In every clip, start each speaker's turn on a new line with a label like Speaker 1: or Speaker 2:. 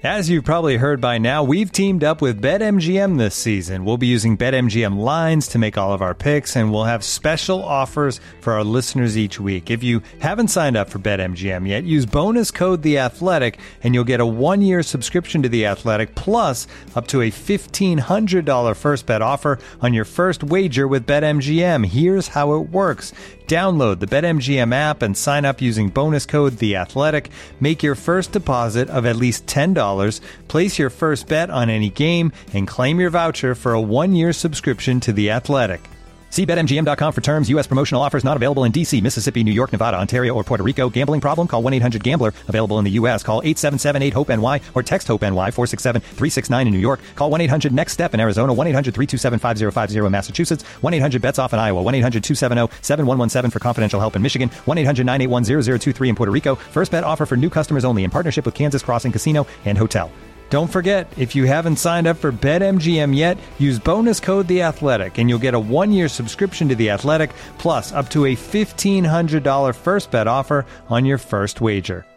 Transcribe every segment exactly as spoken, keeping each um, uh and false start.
Speaker 1: As you've probably heard by now, we've teamed up with BetMGM this season. We'll be using BetMGM lines to make all of our picks, and we'll have special offers for our listeners each week. If you haven't signed up for BetMGM yet, use bonus code The Athletic, and you'll get a one-year subscription to The Athletic, plus up to a fifteen hundred dollars first bet offer on your first wager with BetMGM. Here's how it works. Download the BetMGM app and sign up using bonus code The Athletic. Make your first deposit of at least ten dollars. Place your first bet on any game and claim your voucher for a one-year subscription to The Athletic. See Bet M G M dot com for terms. U S promotional offers not available in D C, Mississippi, New York, Nevada, Ontario, or Puerto Rico. Gambling problem? Call one eight hundred gambler. Available in the U S. Call eight seven seven eight hope N Y or text HOPE-NY four six seven three six nine in New York. Call one eight hundred next step in Arizona. one eight hundred three two seven five zero five zero in Massachusetts. one eight hundred bets off in Iowa. one eight hundred two seven zero seven one one seven for confidential help in Michigan. one eight hundred nine eight one zero zero two three in Puerto Rico. First bet offer for new customers only in partnership with Kansas Crossing Casino and Hotel. Don't forget, if you haven't signed up for BetMGM yet, use bonus code The Athletic, and you'll get a one-year subscription to The Athletic, plus up to a fifteen hundred dollars first bet offer on your first wager.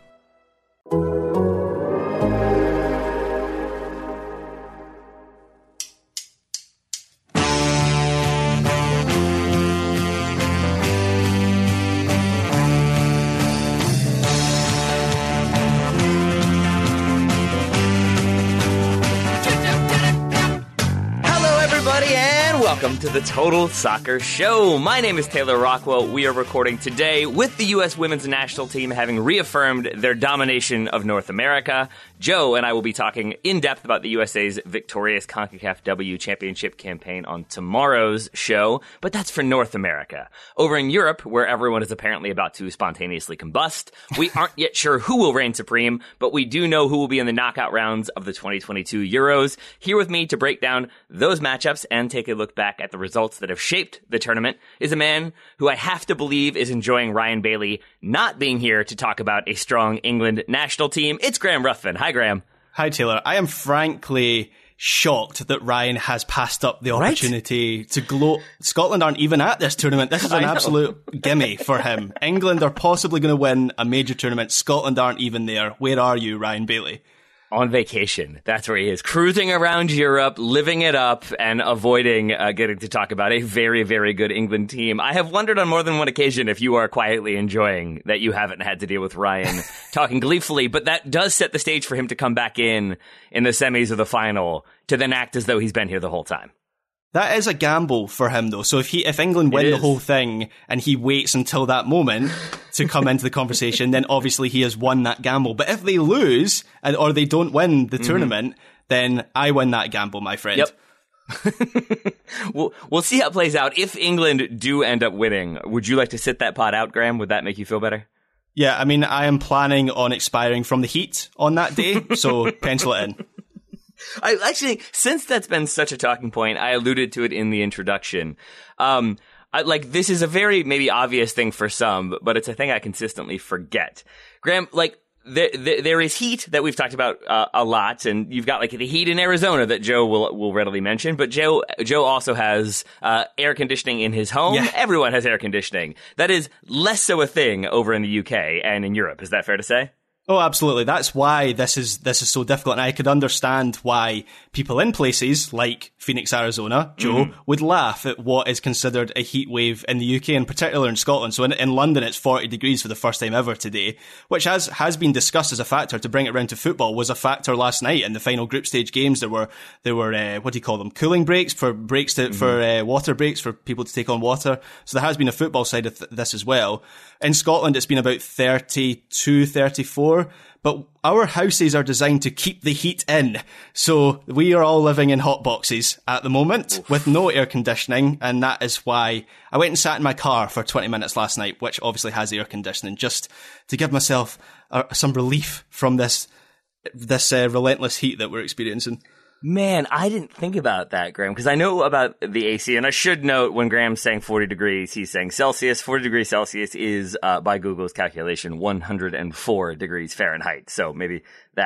Speaker 2: Welcome to the Total Soccer Show. My name is Taylor Rockwell. We are recording today with the U S women's national team having reaffirmed their domination of North America. Joe and I will be talking in depth about the U S A's victorious CONCACAF W Championship campaign on tomorrow's show, but that's for North America. Over in Europe, where everyone is apparently about to spontaneously combust, we aren't yet sure who will reign supreme, but we do know who will be in the knockout rounds of the twenty twenty-two Euros. Here with me to break down those matchups and take a look back at the results that have shaped the tournament is a man who I have to believe is enjoying Ryan Bailey not being here to talk about a strong England national team. It's Graham Ruthven. Hi, Graham.
Speaker 3: Hi, Taylor. I am frankly shocked that Ryan has passed up the opportunity right? to gloat. Scotland aren't even at this tournament. This is an absolute gimme for him. England are possibly going to win a major tournament. Scotland aren't even there. Where are you, Ryan Bailey?
Speaker 2: On vacation. That's where he is. Cruising around Europe, living it up, and avoiding uh, getting to talk about a very, very good England team. I have wondered on more than one occasion if you are quietly enjoying that you haven't had to deal with Ryan talking gleefully, but that does set the stage for him to come back in in the semis of the final to then act as though he's been here the whole time.
Speaker 3: That is a gamble for him, though. So if he, if England win the whole thing and he waits until that moment to come into the conversation, then obviously he has won that gamble. But if they lose and or they don't win the mm-hmm. tournament, then I win that gamble, my friend.
Speaker 2: Yep. we'll, we'll see how it plays out. If England do end up winning, would you like to sit that pot out, Graham? Would that make you feel better?
Speaker 3: Yeah, I mean, I am planning on expiring from the heat on that day, so pencil it in.
Speaker 2: I actually, since that's been such a talking point, I alluded to it in the introduction. Um, I, like, this is a very maybe obvious thing for some, but it's a thing I consistently forget. Graham, like, there, there, there is heat that we've talked about uh, a lot, and you've got like the heat in Arizona that Joe will will readily mention. But Joe Joe also has uh, air conditioning in his home. Yeah. Everyone has air conditioning. That is less so a thing over in the U K and in Europe. Is that fair to say?
Speaker 3: Oh, absolutely. That's why this is this is so difficult. And I could understand why people in places like Phoenix, Arizona, Joe, mm-hmm. would laugh at what is considered a heat wave in the U K, in particular in Scotland. So in, in London, it's forty degrees for the first time ever today, which has, has been discussed as a factor. To bring it around to football was a factor last night in the final group stage games. There were, there were, uh, what do you call them? Cooling breaks for breaks to, mm-hmm. for, uh, water breaks for people to take on water. So there has been a football side of th- this as well. In Scotland, it's been about thirty-two, thirty-four. But our houses are designed to keep the heat in. So we are all living in hot boxes at the moment Oof. with no air conditioning. And that is why I went and sat in my car for twenty minutes last night, which obviously has air conditioning, just to give myself uh, some relief from this, this uh, relentless heat that we're experiencing.
Speaker 2: Man, I didn't think about that, Graham, because I know about the A C, and I should note when Graham's saying forty degrees, he's saying Celsius. forty degrees Celsius is, uh, by Google's calculation, one hundred four degrees Fahrenheit. So maybe that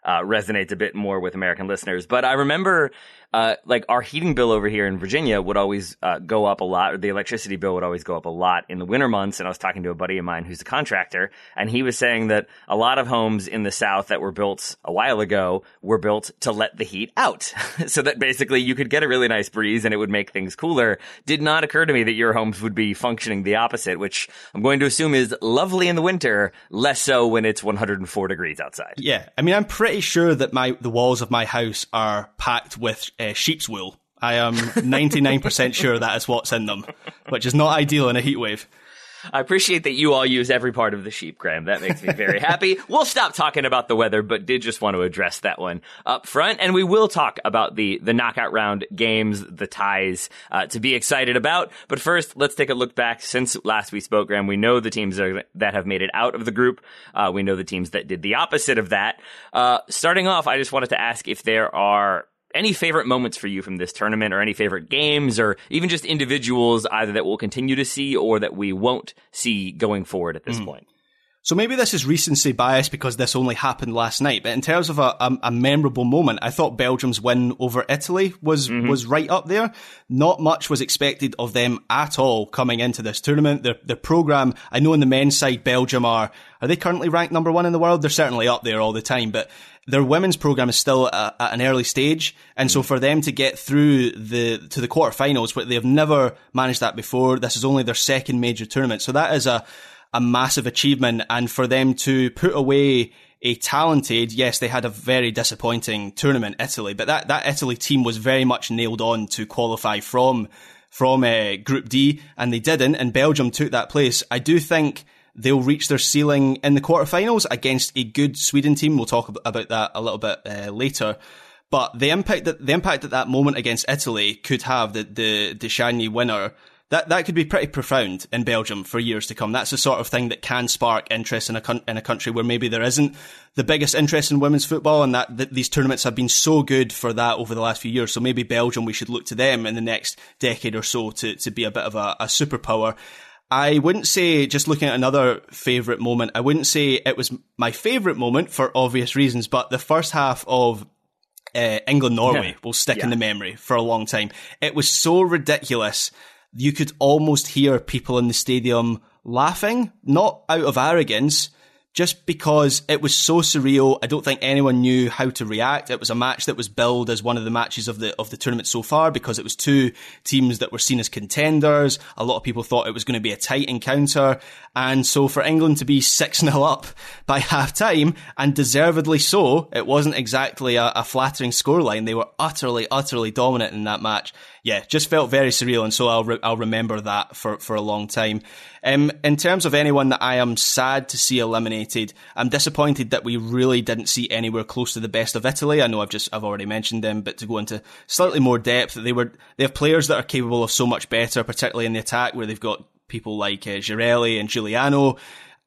Speaker 2: uh, resonates a bit more with American listeners. But I remember, uh, like our heating bill over here in Virginia would always uh, go up a lot, or the electricity bill would always go up a lot in the winter months. And I was talking to a buddy of mine who's a contractor, and he was saying that a lot of homes in the South that were built a while ago were built to let the heat out, so that basically you could get a really nice breeze and it would make things cooler. Did not occur to me that your homes would be functioning the opposite, which I'm going to assume is lovely in the winter, less so when it's one hundred four degrees outside.
Speaker 3: Yeah, I mean, I'm pretty sure that my the walls of my house are packed with uh, sheep's wool. I am ninety-nine percent sure that is what's in them, which is not ideal in a heat wave.
Speaker 2: I appreciate that you all use every part of the sheep, Graham. That makes me very happy. We'll stop talking about the weather, but did just want to address that one up front. And we will talk about the, the knockout round games, the ties, uh, to be excited about. But first, let's take a look back. Since last we spoke, Graham, we know the teams are, that have made it out of the group. Uh, we know the teams that did the opposite of that. Uh, starting off, I just wanted to ask if there are any favorite moments for you from this tournament, or any favorite games, or even just individuals either that we'll continue to see or that we won't see going forward at this mm. point?
Speaker 3: So maybe this is recency bias because this only happened last night, but in terms of a, a, a memorable moment, I thought Belgium's win over Italy was, mm-hmm. was right up there. Not much was expected of them at all coming into this tournament. Their, their programme, I know on the men's side, Belgium are, are they currently ranked number one in the world? They're certainly up there all the time, but their women's program is still at, at an early stage. And so for them to get through the, to the quarterfinals, where they've never managed that before, this is only their second major tournament. So that is a, a massive achievement. And for them to put away a talented, yes, they had a very disappointing tournament, Italy, but that, that Italy team was very much nailed on to qualify from, from uh, Group D, and they didn't, and Belgium took that place. I do think they'll reach their ceiling in the quarterfinals against a good Sweden team. We'll talk about that a little bit uh, later. But the impact that the impact that that moment against Italy could have, the the Deschamps winner, that that could be pretty profound in Belgium for years to come. That's the sort of thing that can spark interest in a con- in a country where maybe there isn't the biggest interest in women's football, and that, that these tournaments have been so good for that over the last few years. So maybe Belgium, we should look to them in the next decade or so to to be a bit of a, a superpower. I wouldn't say, just looking at another favourite moment, I wouldn't say it was my favourite moment for obvious reasons, but the first half of uh, England-Norway yeah. will stick yeah. in the memory for a long time. It was so ridiculous. You could almost hear people in the stadium laughing, not out of arrogance, just because it was so surreal. I don't think anyone knew how to react. It was a match that was billed as one of the matches of the of the tournament so far because it was two teams that were seen as contenders. A lot of people thought it was going to be a tight encounter. And so for England to be six nil up by half-time, and deservedly so, it wasn't exactly a, a flattering scoreline. They were utterly, utterly dominant in that match. Yeah, just felt very surreal, and so I'll re- I'll remember that for, for a long time. Um, in terms of anyone that I am sad to see eliminated, I'm disappointed that we really didn't see anywhere close to the best of Italy. I know I've just I've already mentioned them, but to go into slightly more depth, they were they have players that are capable of so much better, particularly in the attack, where they've got people like uh, Girelli and Giuliano.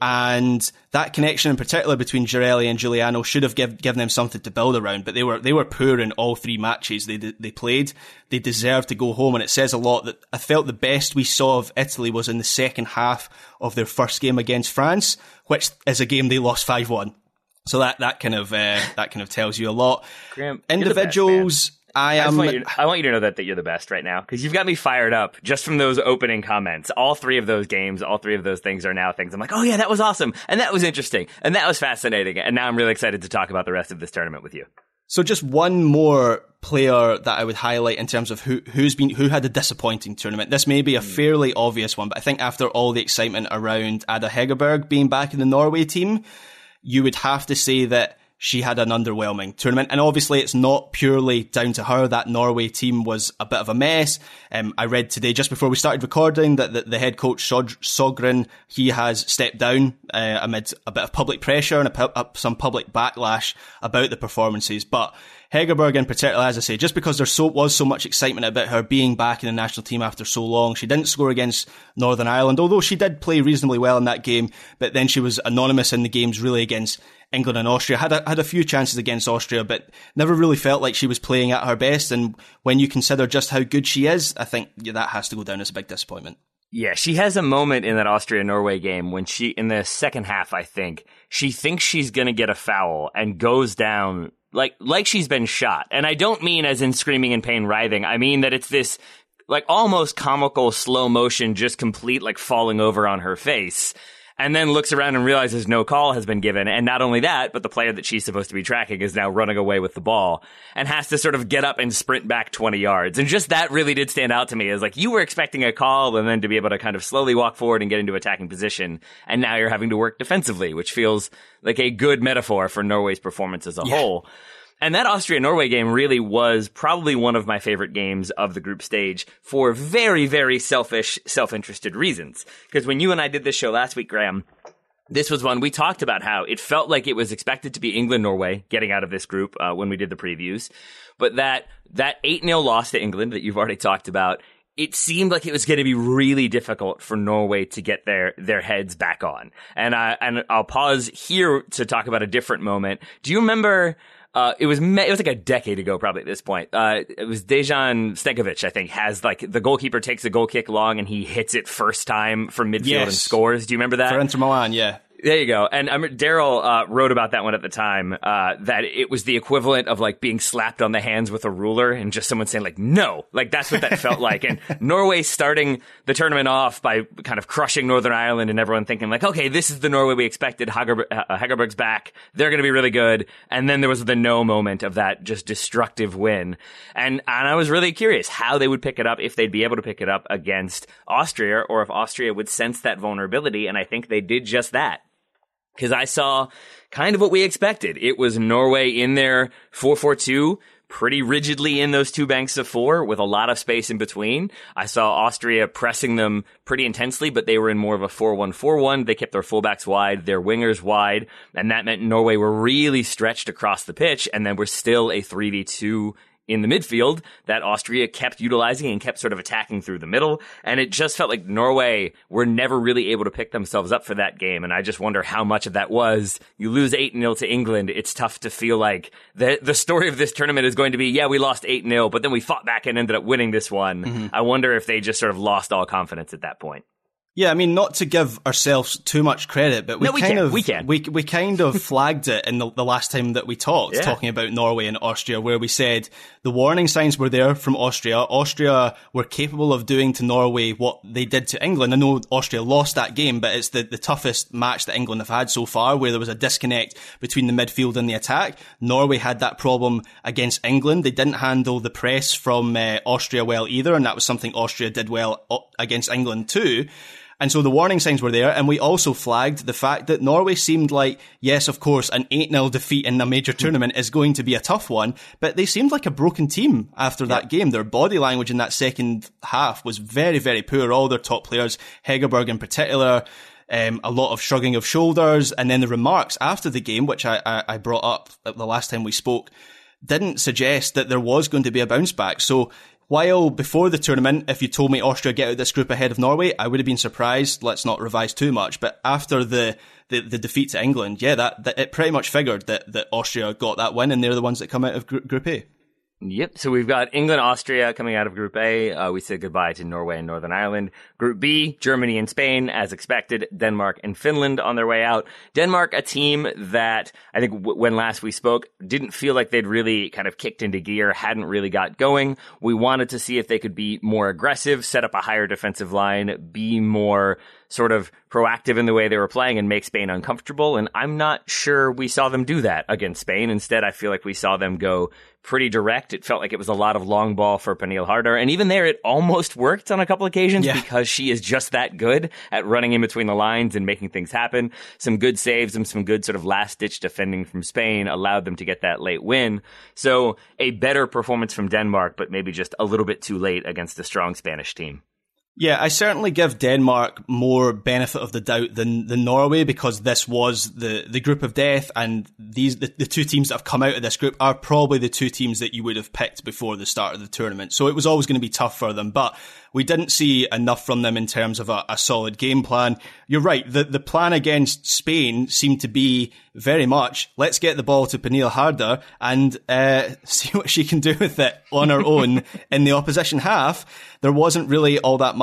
Speaker 3: And that connection in particular between Girelli and Giuliano should have give, given them something to build around, but they were they were poor in all three matches they they played. They deserved to go home, and it says a lot that I felt the best we saw of Italy was in the second half of their first game against France, which is a game they lost five one. So that that kind of uh, that kind of tells you a lot.
Speaker 2: Graham,
Speaker 3: individuals. I am.
Speaker 2: I, want you, I want you to know that, that you're the best right now, because you've got me fired up just from those opening comments. All three of those games, all three of those things are now things I'm like, oh yeah, that was awesome, and that was interesting, and that was fascinating, and now I'm really excited to talk about the rest of this tournament with you.
Speaker 3: So just one more player that I would highlight in terms of who, who's been, who had a disappointing tournament. This may be a fairly obvious one, but I think after all the excitement around Ada Hegerberg being back in the Norway team, you would have to say that she had an underwhelming tournament. And obviously it's not purely down to her. That Norway team was a bit of a mess. Um, I read today, just before we started recording, that the, the head coach, Sogren, he has stepped down uh, amid a bit of public pressure and a, a, some public backlash about the performances. But Hegerberg in particular, as I say, just because there so, was so much excitement about her being back in the national team after so long, she didn't score against Northern Ireland, although she did play reasonably well in that game, but then she was anonymous in the games really against England and Austria. Had a, had a few chances against Austria, but never really felt like she was playing at her best. And when you consider just how good she is, I think yeah, that has to go down as a big disappointment.
Speaker 2: Yeah, she has a moment in that Austria-Norway game when she, in the second half, I think, she thinks she's going to get a foul and goes down like like she's been shot. And I don't mean as in screaming in pain, writhing. I mean that it's this like almost comical slow motion, just complete like falling over on her face. And then looks around and realizes no call has been given. And not only that, but the player that she's supposed to be tracking is now running away with the ball and has to sort of get up and sprint back twenty yards. And just that really did stand out to me as like you were expecting a call and then to be able to kind of slowly walk forward and get into attacking position. And now you're having to work defensively, which feels like a good metaphor for Norway's performance as a yeah. whole. And that Austria-Norway game really was probably one of my favorite games of the group stage for very, very selfish, self-interested reasons. Because when you and I did this show last week, Graham, this was one we talked about how it felt like it was expected to be England-Norway getting out of this group uh, when we did the previews. But that that eight nil loss to England that you've already talked about, it seemed like it was going to be really difficult for Norway to get their their heads back on. And I and I'll pause here to talk about a different moment. Do you remember? Uh, it was it was like a decade ago, probably at this point. Uh, it was Dejan Stankovic, I think, has like the goalkeeper takes a goal kick long and he hits it first time from midfield yes. and scores. Do you remember that?
Speaker 3: For Inter Milan, yeah.
Speaker 2: There you go. And um, Daryl uh, wrote about that one at the time, uh, that it was the equivalent of like being slapped on the hands with a ruler and just someone saying like, no, like that's what that felt like. And Norway starting the tournament off by kind of crushing Northern Ireland and everyone thinking like, okay, this is the Norway we expected. Hager- uh, Hagerberg's back. They're going to be really good. And then there was the no moment of that just destructive win. And, and I was really curious how they would pick it up, if they'd be able to pick it up against Austria or if Austria would sense that vulnerability. And I think they did just that. Because I saw kind of what we expected. It was Norway in their four four two, pretty rigidly in those two banks of four with a lot of space in between. I saw Austria pressing them pretty intensely, but they were in more of a four one four one. They kept their fullbacks wide, their wingers wide, and that meant Norway were really stretched across the pitch, and then were still a three v two in the midfield that Austria kept utilizing and kept sort of attacking through the middle. And it just felt like Norway were never really able to pick themselves up for that game. And I just wonder how much of that was you lose eight nil to England. It's tough to feel like the the story of this tournament is going to be, yeah, we lost eight nil, but then we fought back and ended up winning this one. Mm-hmm. I wonder if they just sort of lost all confidence at that point.
Speaker 3: Yeah, I mean, not to give ourselves too much credit, but we,
Speaker 2: no, we
Speaker 3: kind
Speaker 2: can.
Speaker 3: of
Speaker 2: we can.
Speaker 3: we we kind of flagged it in the, the last time that we talked,
Speaker 2: yeah.
Speaker 3: talking about Norway and Austria, where we said the warning signs were there from Austria. Austria were capable of doing to Norway what they did to England. I know Austria lost that game, but it's the, the toughest match that England have had so far, where there was a disconnect between the midfield and the attack. Norway had that problem against England. They didn't handle the press from uh, Austria well either, and that was something Austria did well against England too. And so the warning signs were there, and we also flagged the fact that Norway seemed like, yes, of course, an eight nil defeat in a major tournament is going to be a tough one, but they seemed like a broken team after that game. Their body language in that second half was very, very poor. All their top players, Hegerberg in particular, um, a lot of shrugging of shoulders, and then the remarks after the game, which I, I, I brought up the last time we spoke, didn't suggest that there was going to be a bounce back. So while before the tournament, if you told me Austria get out of this group ahead of Norway, I would have been surprised. Let's not revise too much. But after the, the, the defeat to England, yeah, that, that it pretty much figured that, that Austria got that win, and they're the ones that come out of Group, group A.
Speaker 2: Yep. So we've got England, Austria coming out of Group A. Uh, we said goodbye to Norway and Northern Ireland. Group B, Germany and Spain, as expected. Denmark and Finland on their way out. Denmark, a team that I think w- when last we spoke, didn't feel like they'd really kind of kicked into gear, hadn't really got going. We wanted to see if they could be more aggressive, set up a higher defensive line, be more sort of proactive in the way they were playing and make Spain uncomfortable. And I'm not sure we saw them do that against Spain. Instead, I feel like we saw them go pretty direct. It felt like it was a lot of long ball for Pernille Harder. And even there, it almost worked on a couple occasions yeah. because she is just that good at running in between the lines and making things happen. Some good saves and some good sort of last-ditch defending from Spain allowed them to get that late win. So a better performance from Denmark, but maybe just a little bit too late against a strong Spanish team.
Speaker 3: Yeah, I certainly give Denmark more benefit of the doubt than, than Norway, because this was the, the group of death, and these the, the two teams that have come out of this group are probably the two teams that you would have picked before the start of the tournament. So it was always going to be tough for them, but we didn't see enough from them in terms of a, a solid game plan. You're right, the, the plan against Spain seemed to be very much, let's get the ball to Pernille Harder and uh, see what she can do with it on her own in the opposition half. There wasn't really all that much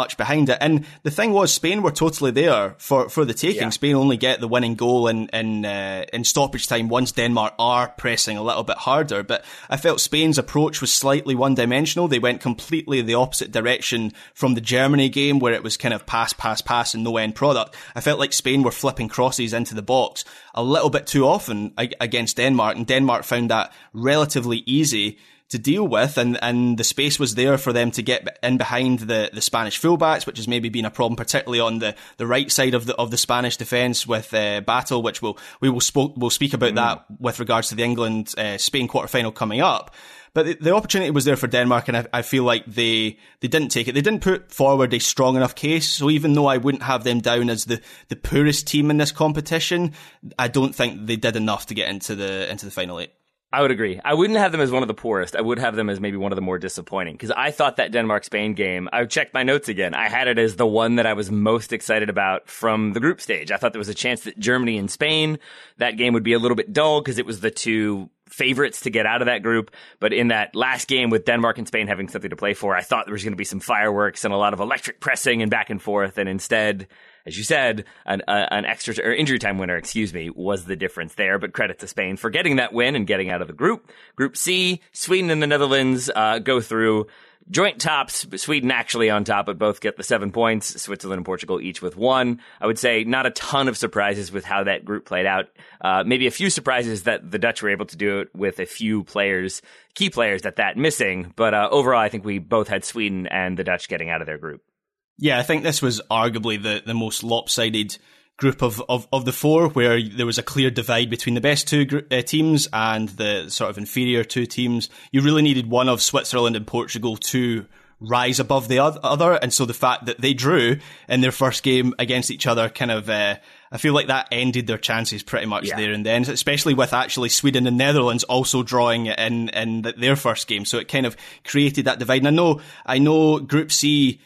Speaker 3: much behind it. And the thing was, Spain were totally there for, for the taking. Yeah. Spain only get the winning goal in in, uh, in stoppage time once Denmark are pressing a little bit harder. But I felt Spain's approach was slightly one-dimensional. They went completely the opposite direction from the Germany game, where it was kind of pass, pass, pass and no end product. I felt like Spain were flipping crosses into the box a little bit too often against Denmark, and Denmark found that relatively easy to deal with, and, and the space was there for them to get in behind the, the Spanish fullbacks, which has maybe been a problem, particularly on the, the right side of the of the Spanish defence with uh, Battle, which we'll, we will spoke, we'll speak about mm. that with regards to the England uh, Spain quarter-final coming up. But the, the opportunity was there for Denmark, and I, I feel like they they didn't take it. They didn't put forward a strong enough case. So even though I wouldn't have them down as the, the poorest team in this competition, I don't think they did enough to get into the into the final eight.
Speaker 2: I would agree. I wouldn't have them as one of the poorest. I would have them as maybe one of the more disappointing, because I thought that Denmark-Spain game, I checked my notes again, I had it as the one that I was most excited about from the group stage. I thought there was a chance that Germany and Spain, that game would be a little bit dull because it was the two favorites to get out of that group. But in that last game with Denmark and Spain having something to play for, I thought there was going to be some fireworks and a lot of electric pressing and back and forth. And instead, as you said, an, uh, an extra or injury time winner, excuse me, was the difference there. But credit to Spain for getting that win and getting out of the group. Group C, Sweden and the Netherlands uh, go through. Joint tops, Sweden actually on top, but both get the seven points. Switzerland and Portugal each with one. I would say not a ton of surprises with how that group played out. Uh, maybe a few surprises that the Dutch were able to do it with a few players, key players at that missing. But uh, overall, I think we both had Sweden and the Dutch getting out of their group.
Speaker 3: Yeah, I think this was arguably the, the most lopsided group of, of, of the four, where there was a clear divide between the best two gr- uh, teams and the sort of inferior two teams. You really needed one of Switzerland and Portugal to rise above the other, and so the fact that they drew in their first game against each other kind of, uh, I feel like that ended their chances pretty much yeah. there and then, especially with actually Sweden and Netherlands also drawing in, in their first game. So it kind of created that divide. And I know, I know Group C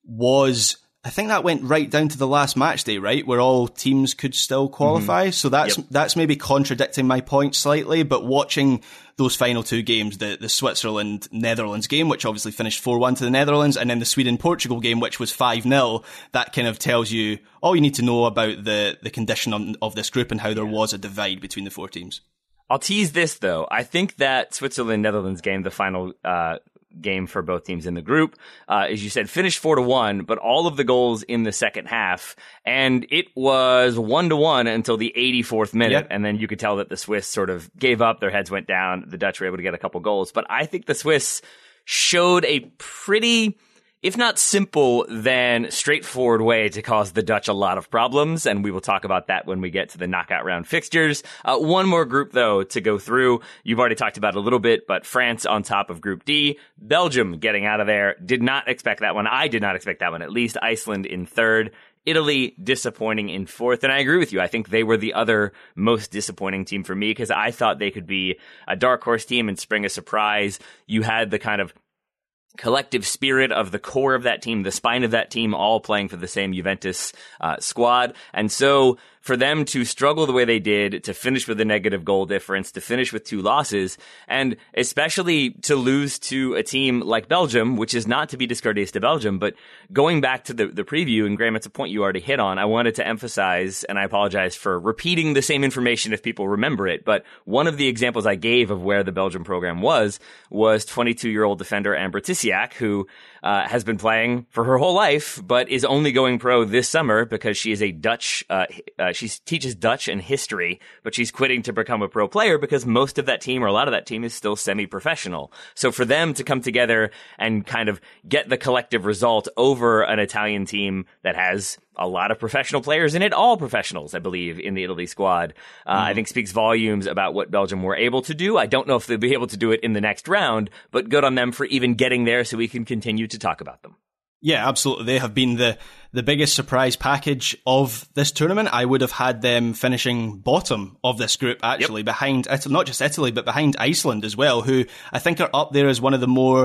Speaker 3: was, I think that went right down to the last match day, right? Where all teams could still qualify. Mm-hmm. So that's, yep. that's maybe contradicting my point slightly, but watching those final two games, the, the Switzerland-Netherlands game, which obviously finished four one to the Netherlands, and then the Sweden-Portugal game, which was five nil, that kind of tells you all you need to know about the, the condition of, of this group and how there was a divide between the four teams.
Speaker 2: I'll tease this, though. I think that Switzerland-Netherlands game, the final, uh, game for both teams in the group, uh, as you said, finished four to one, but all of the goals in the second half, and it was one to one until the eighty-fourth minute, yep. and then you could tell that the Swiss sort of gave up, their heads went down, the Dutch were able to get a couple goals, but I think the Swiss showed a pretty, if not simple, then straightforward way to cause the Dutch a lot of problems, and we will talk about that when we get to the knockout round fixtures. Uh, one more group, though, to go through. You've already talked about it a little bit, but France on top of Group D, Belgium getting out of there. Did not expect that one. I did not expect that one, at least. Iceland in third. Italy disappointing in fourth, and I agree with you. I think they were the other most disappointing team for me, because I thought they could be a dark horse team and spring a surprise. You had the kind of collective spirit of the core of that team, the spine of that team, all playing for the same Juventus uh, squad. And so for them to struggle the way they did, to finish with a negative goal difference, to finish with two losses, and especially to lose to a team like Belgium, which is not to be discourteous to Belgium, but going back to the, the preview, and Graham, it's a point you already hit on, I wanted to emphasize, and I apologize for repeating the same information if people remember it, but one of the examples I gave of where the Belgium program was, was twenty-two-year-old defender Amber Tisiak, who uh, has been playing for her whole life, but is only going pro this summer because she is a Dutch, uh, uh, she teaches Dutch and history, but she's quitting to become a pro player because most of that team, or a lot of that team, is still semi-professional. So for them to come together and kind of get the collective result over an Italian team that has a lot of professional players in it, all professionals, I believe, in the Italy squad, uh, mm. I think speaks volumes about what Belgium were able to do. I don't know if they'll be able to do it in the next round, but good on them for even getting there so we can continue to talk about them.
Speaker 3: Yeah, absolutely. They have been the, the biggest surprise package of this tournament. I would have had them finishing bottom of this group, actually, yep. behind, not just Italy, but behind Iceland as well, who I think are up there as one of the more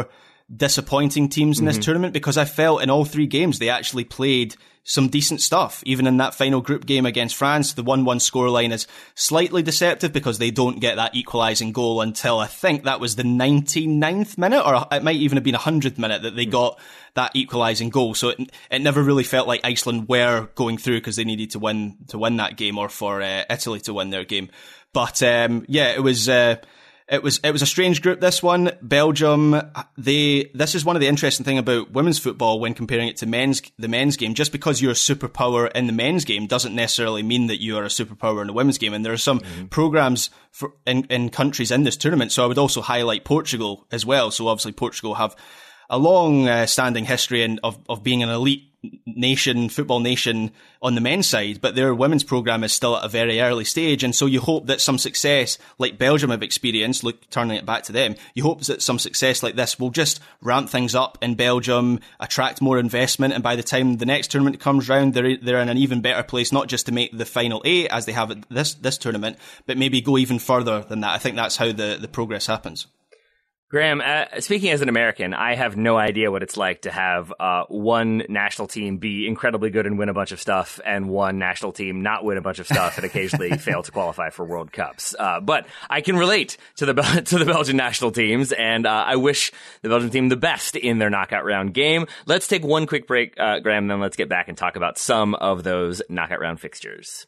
Speaker 3: disappointing teams in this mm-hmm. tournament, because I felt in all three games they actually played some decent stuff. Even in that final group game against France, the one one scoreline is slightly deceptive because they don't get that equalising goal until I think that was the ninety-ninth minute, or it might even have been one hundredth minute that they mm-hmm. got that equalising goal. So it, it never really felt like Iceland were going through because they needed to win to win that game, or for uh, Italy to win their game. But um, yeah, it was... Uh, It was it was a strange group, this one. Belgium, they this is one of the interesting thing about women's football when comparing it to men's the men's game. Just because you're a superpower in the men's game doesn't necessarily mean that you are a superpower in the women's game. And there are some mm-hmm. programs for, in, in countries in this tournament. So I would also highlight Portugal as well. So obviously Portugal have a long uh, standing history in, of, of being an elite nation, football nation on the men's side, but their women's program is still at a very early stage. And so you hope that some success like Belgium have experienced, look, turning it back to them, you hope that some success like this will just ramp things up in Belgium, attract more investment. And by the time the next tournament comes round, they're, they're in an even better place, not just to make the final eight as they have at this, this tournament, but maybe go even further than that. I think that's how the, the progress happens.
Speaker 2: Graham, uh, speaking as an American, I have no idea what it's like to have uh, one national team be incredibly good and win a bunch of stuff, and one national team not win a bunch of stuff and occasionally fail to qualify for World Cups. Uh, but I can relate to the to the Belgian national teams, and uh, I wish the Belgian team the best in their knockout round game. Let's take one quick break, uh, Graham, then let's get back and talk about some of those knockout round fixtures.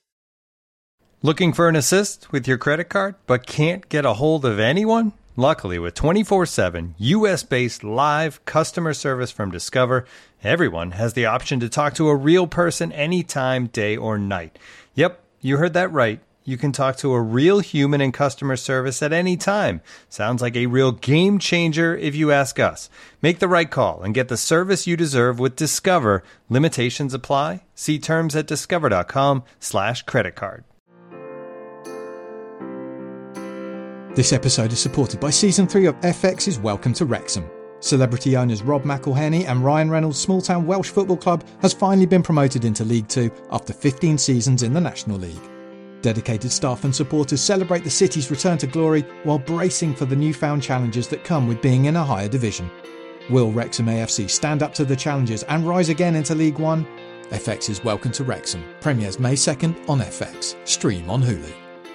Speaker 1: Looking for an assist with your credit card, but can't get a hold of anyone? Luckily, with twenty-four seven U S-based live customer service from Discover, everyone has the option to talk to a real person anytime, day or night. Yep, you heard that right. You can talk to a real human in customer service at any time. Sounds like a real game changer if you ask us. Make the right call and get the service you deserve with Discover. Limitations apply. See terms at discover.com slash credit card.
Speaker 4: This episode is supported by Season three of F X's Welcome to Wrexham. Celebrity owners Rob McElhenney and Ryan Reynolds' small-town Welsh football club has finally been promoted into League Two after fifteen seasons in the National League. Dedicated staff and supporters celebrate the city's return to glory while bracing for the newfound challenges that come with being in a higher division. Will Wrexham A F C stand up to the challenges and rise again into League One? F X's Welcome to Wrexham premieres May second on F X. Stream on Hulu.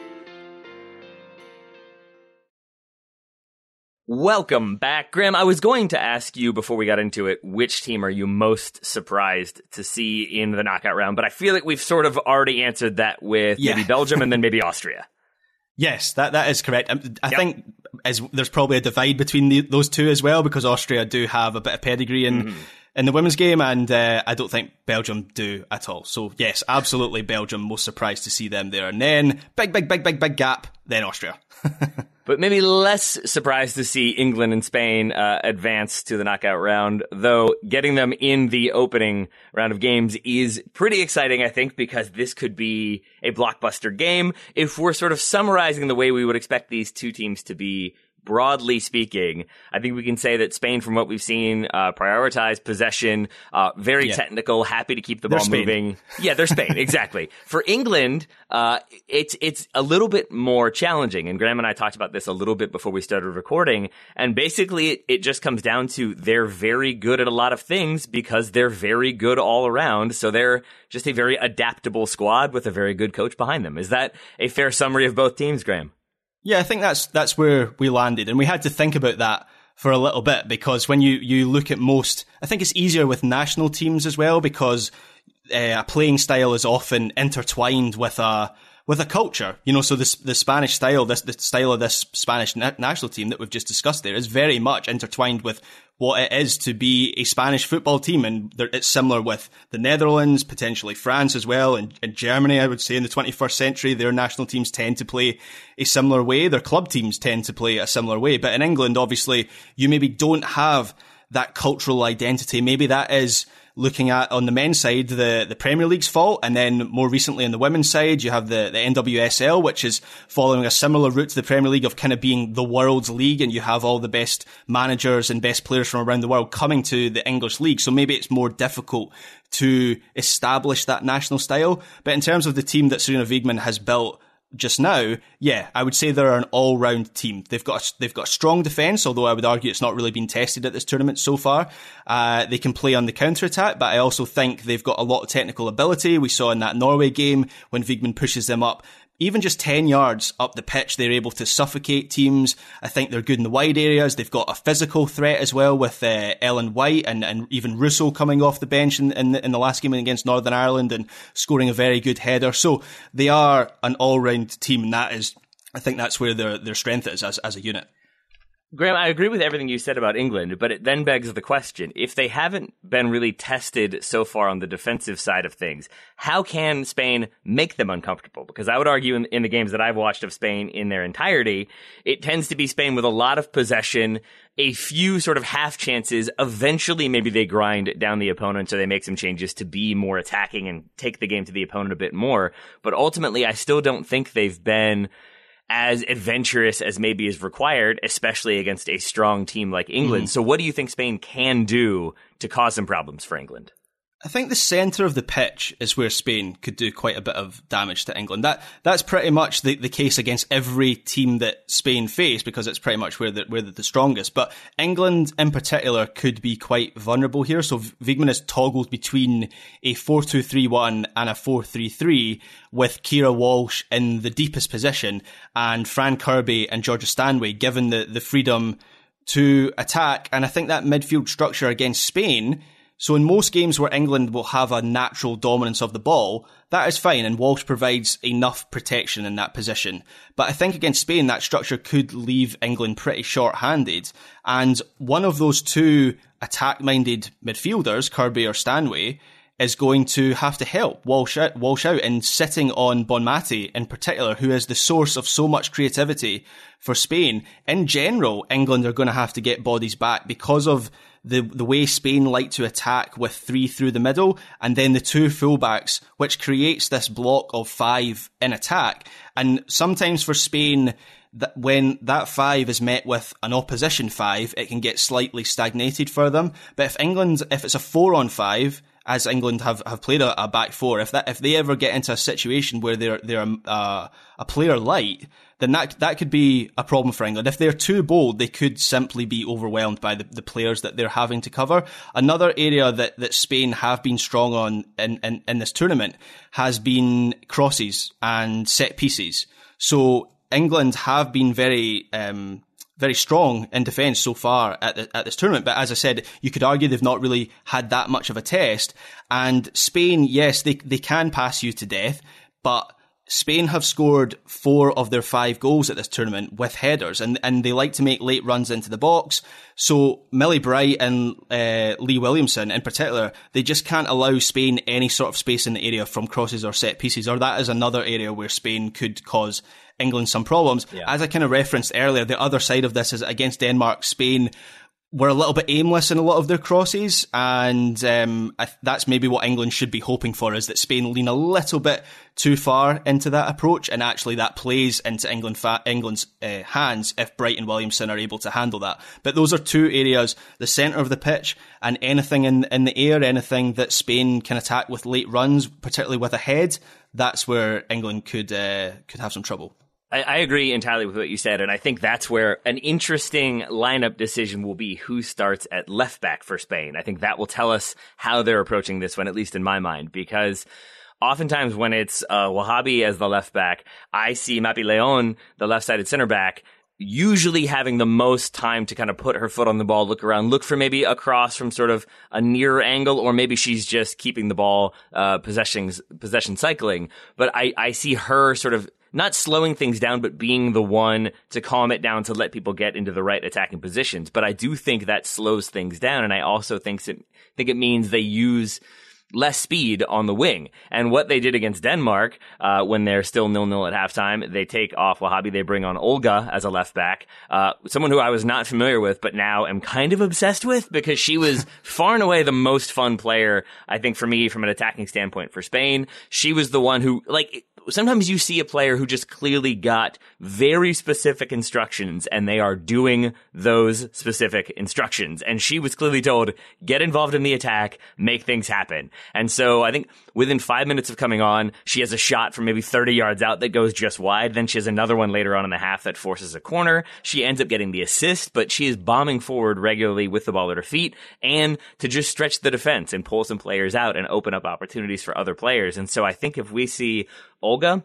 Speaker 2: Welcome back, Graham. I was going to ask you before we got into it, which team are you most surprised to see in the knockout round? But I feel like we've sort of already answered that with yeah. maybe Belgium and then maybe Austria.
Speaker 3: Yes, that, that is correct. I, I yep. think as, there's probably a divide between the, those two as well, because Austria do have a bit of pedigree in, mm-hmm. in the women's game, and uh, I don't think Belgium do at all. So yes, absolutely Belgium, most surprised to see them there. And then big, big, big, big, big gap, then Austria.
Speaker 2: But maybe less surprised to see England and Spain uh, advance to the knockout round, though getting them in the opening round of games is pretty exciting, I think, because this could be a blockbuster game. If we're sort of summarizing the way we would expect these two teams to be, broadly speaking, I think we can say that Spain, from what we've seen, uh, prioritize possession, uh, very yeah. technical, happy to keep the
Speaker 3: they're
Speaker 2: ball
Speaker 3: Spain.
Speaker 2: moving. Yeah, they're Spain, exactly. For England, uh, it's, it's a little bit more challenging. And Graham and I talked about this a little bit before we started recording. And basically, it, it just comes down to they're very good at a lot of things because they're very good all around. So they're just a very adaptable squad with a very good coach behind them. Is that a fair summary of both teams, Graham?
Speaker 3: Yeah, I think that's that's where we landed, and we had to think about that for a little bit, because when you, you look at most, I think it's easier with national teams as well, because uh, a playing style is often intertwined with a with a culture, you know. So this the Spanish style, this the style of this Spanish na- national team that we've just discussed there is very much intertwined with what it is to be a Spanish football team, and there, it's similar with the Netherlands, potentially France as well, and, and Germany. I would say in the twenty-first century, their national teams tend to play a similar way. Their club teams tend to play a similar way. But in England, obviously, you maybe don't have that cultural identity. Maybe that is, looking at on the men's side, the, the Premier League's fault, and then more recently on the women's side, you have the, the N W S L, which is following a similar route to the Premier League of kind of being the world's league, and you have all the best managers and best players from around the world coming to the English league. So maybe it's more difficult to establish that national style. But in terms of the team that Sarina Wiegman has built just now, yeah, I would say they're an all-round team. They've got a, they've got a strong defence, although I would argue it's not really been tested at this tournament so far. Uh, they can play on the counter-attack, but I also think they've got a lot of technical ability. We saw in that Norway game when Wiegmann pushes them up. Even just ten yards up the pitch, they're able to suffocate teams. I think they're good in the wide areas. They've got a physical threat as well with uh, Ellen White and, and even Russo coming off the bench in, in, the, in the last game against Northern Ireland and scoring a very good header. So they are an all-round team, and that is, I think that's where their, their strength is as, as a unit.
Speaker 2: Graham, I agree with everything you said about England, but it then begs the question, if they haven't been really tested so far on the defensive side of things, how can Spain make them uncomfortable? Because I would argue in, in the games that I've watched of Spain in their entirety, it tends to be Spain with a lot of possession, a few sort of half chances. Eventually, maybe they grind down the opponent or they make some changes to be more attacking and take the game to the opponent a bit more. But ultimately, I still don't think they've been as adventurous as maybe is required, especially against a strong team like England. Mm-hmm. So what do you think Spain can do to cause some problems for England?
Speaker 3: I think the centre of the pitch is where Spain could do quite a bit of damage to England. That that's pretty much the, the case against every team that Spain face, because it's pretty much where they're, where they're the strongest. But England in particular could be quite vulnerable here. So Wiegmann has toggled between a four two three one and a four three three with Keira Walsh in the deepest position and Fran Kirby and Georgia Stanway given the, the freedom to attack. And I think that midfield structure against Spain, so in most games where England will have a natural dominance of the ball, that is fine, and Walsh provides enough protection in that position. But I think against Spain, that structure could leave England pretty short-handed, and one of those two attack-minded midfielders, Kirby or Stanway, is going to have to help Walsh out, Walsh out in sitting on Bonmati in particular, who is the source of so much creativity for Spain. In general, England are going to have to get bodies back because of the the way Spain like to attack with three through the middle and then the two fullbacks, which creates this block of five in attack. And sometimes for Spain, that when that five is met with an opposition five, it can get slightly stagnated for them. But if England, if it's a four on five, as England have, have played a, a back four, if that if they ever get into a situation where they're they're uh, a player light, then that that could be a problem for England. If they're too bold, they could simply be overwhelmed by the, the players that they're having to cover. Another area that, that Spain have been strong on in, in, in this tournament has been crosses and set pieces. So England have been very um, very strong in defence so far at the, at this tournament. But as I said, you could argue they've not really had that much of a test. And Spain, yes, they they can pass you to death, but Spain have scored four of their five goals at this tournament with headers, and, and they like to make late runs into the box. So Millie Bright and uh, Lee Williamson in particular, they just can't allow Spain any sort of space in the area from crosses or set pieces, or that is another area where Spain could cause England some problems. Yeah. As I kind of referenced earlier, the other side of this is against Denmark, Spain were a little bit aimless in a lot of their crosses, and um, I th- that's maybe what England should be hoping for, is that Spain lean a little bit too far into that approach, and actually that plays into England fa- England's uh, hands if Bright and Williamson are able to handle that. But those are two areas, the centre of the pitch and anything in, in the air, anything that Spain can attack with late runs, particularly with a head, that's where England could uh, could have some trouble.
Speaker 2: I, I agree entirely with what you said, and I think that's where an interesting lineup decision will be who starts at left back for Spain. I think that will tell us how they're approaching this one, at least in my mind, because oftentimes when it's uh, Wahabi as the left back, I see Mapi Leon, the left-sided center back, usually having the most time to kind of put her foot on the ball, look around, look for maybe a cross from sort of a near angle, or maybe she's just keeping the ball uh, possession, possession cycling. But I, I see her sort of not slowing things down, but being the one to calm it down to let people get into the right attacking positions. But I do think that slows things down, and I also think it, think it means they use less speed on the wing. And what they did against Denmark, uh, when they're still nil-nil at halftime, they take off Wahabi, they bring on Olga as a left back, uh, someone who I was not familiar with, but now am kind of obsessed with, because she was far and away the most fun player, I think, for me, from an attacking standpoint for Spain. She was the one who, like, sometimes you see a player who just clearly got very specific instructions and they are doing those specific instructions. And she was clearly told, get involved in the attack, make things happen. And so I think within five minutes of coming on, she has a shot from maybe thirty yards out that goes just wide. Then she has another one later on in the half that forces a corner. She ends up getting the assist, but she is bombing forward regularly with the ball at her feet and to just stretch the defense and pull some players out and open up opportunities for other players. And so I think if we see Olga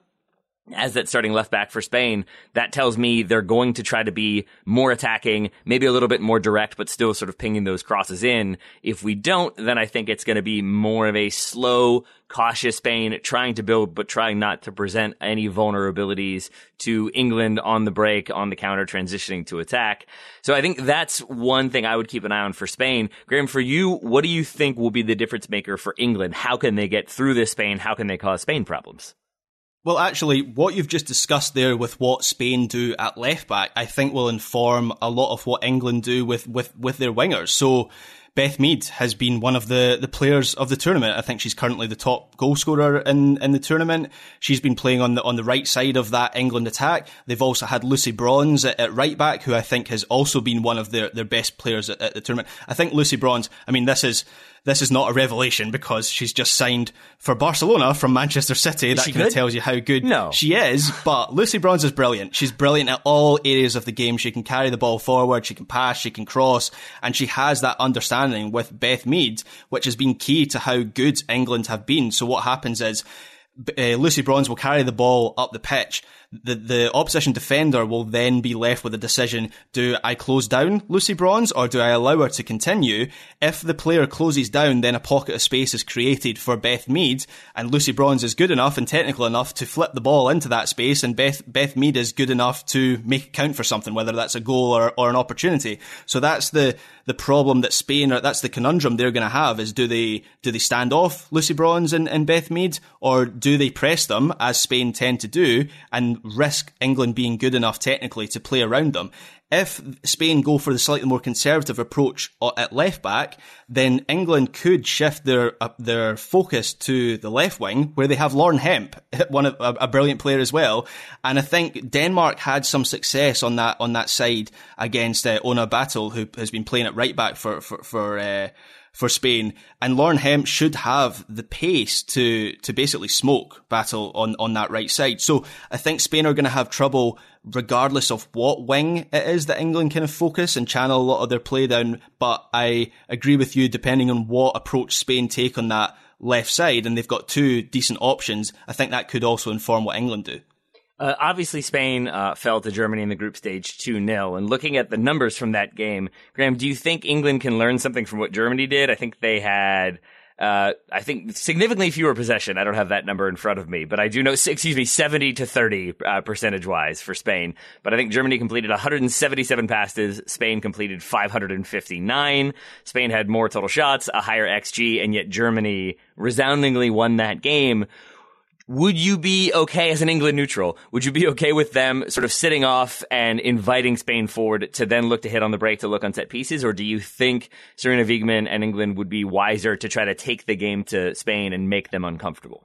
Speaker 2: as that starting left back for Spain, that tells me they're going to try to be more attacking, maybe a little bit more direct, but still sort of pinging those crosses in. If we don't, then I think it's going to be more of a slow, cautious Spain trying to build, but trying not to present any vulnerabilities to England on the break, on the counter, transitioning to attack. So I think that's one thing I would keep an eye on for Spain. Graham, for you, what do you think will be the difference maker for England? How can they get through this Spain? How can they cause Spain problems?
Speaker 3: Well, actually, what you've just discussed there with what Spain do at left back, I think will inform a lot of what England do with, with, with their wingers. So Beth Mead has been one of the, the players of the tournament. I think she's currently the top goal scorer in, in the tournament. She's been playing on the, on the right side of that England attack. They've also had Lucy Bronze at, at right back, who I think has also been one of their, their best players at, at the tournament. I think Lucy Bronze, I mean, this is, This is not a revelation because she's just signed for Barcelona from Manchester City. That kind of tells you how good
Speaker 2: no.
Speaker 3: she is. But Lucy Bronze is brilliant. She's brilliant at all areas of the game. She can carry the ball forward, she can pass, she can cross, and she has that understanding with Beth Mead, which has been key to how good England have been. So what happens is uh, Lucy Bronze will carry the ball up the pitch. The, the opposition defender will then be left with a decision. Do I close down Lucy Bronze or do I allow her to continue? If the player closes down, then a pocket of space is created for Beth Mead, and Lucy Bronze is good enough and technical enough to flip the ball into that space, and Beth, Beth Mead is good enough to make it count for something, whether that's a goal or, or an opportunity. So that's the, the problem that Spain, or that's the conundrum they're going to have, is do they, do they stand off Lucy Bronze and, and Beth Mead, or do they press them, as Spain tend to do, and risk England being good enough technically to play around them? If Spain go for the slightly more conservative approach at left back, then England could shift their uh, their focus to the left wing, where they have Lauren Hemp, one of a, a brilliant player as well. And I think Denmark had some success on that on that side against uh, Ona Battle, who has been playing at right back for for for. Uh, for Spain, and Lauren Hemp should have the pace to to basically smoke Battle on, on that right side. So I think Spain are going to have trouble regardless of what wing it is that England kind of focus and channel a lot of their play down. But I agree with you, depending on what approach Spain take on that left side, and they've got two decent options, I think that could also inform what England do.
Speaker 2: Uh, obviously, Spain uh, fell to Germany in the group stage two nil. And looking at the numbers from that game, Graham, do you think England can learn something from what Germany did? I think they had, uh, I think, significantly fewer possession. I don't have that number in front of me, but I do know, excuse me, seventy to thirty uh, percentage-wise for Spain. But I think Germany completed one hundred seventy-seven passes. Spain completed five hundred fifty-nine. Spain had more total shots, a higher X G, and yet Germany resoundingly won that game. Would you be okay as an England neutral? Would you be okay with them sort of sitting off and inviting Spain forward to then look to hit on the break to look on set pieces? Or do you think Sarina Wiegman and England would be wiser to try to take the game to Spain and make them uncomfortable?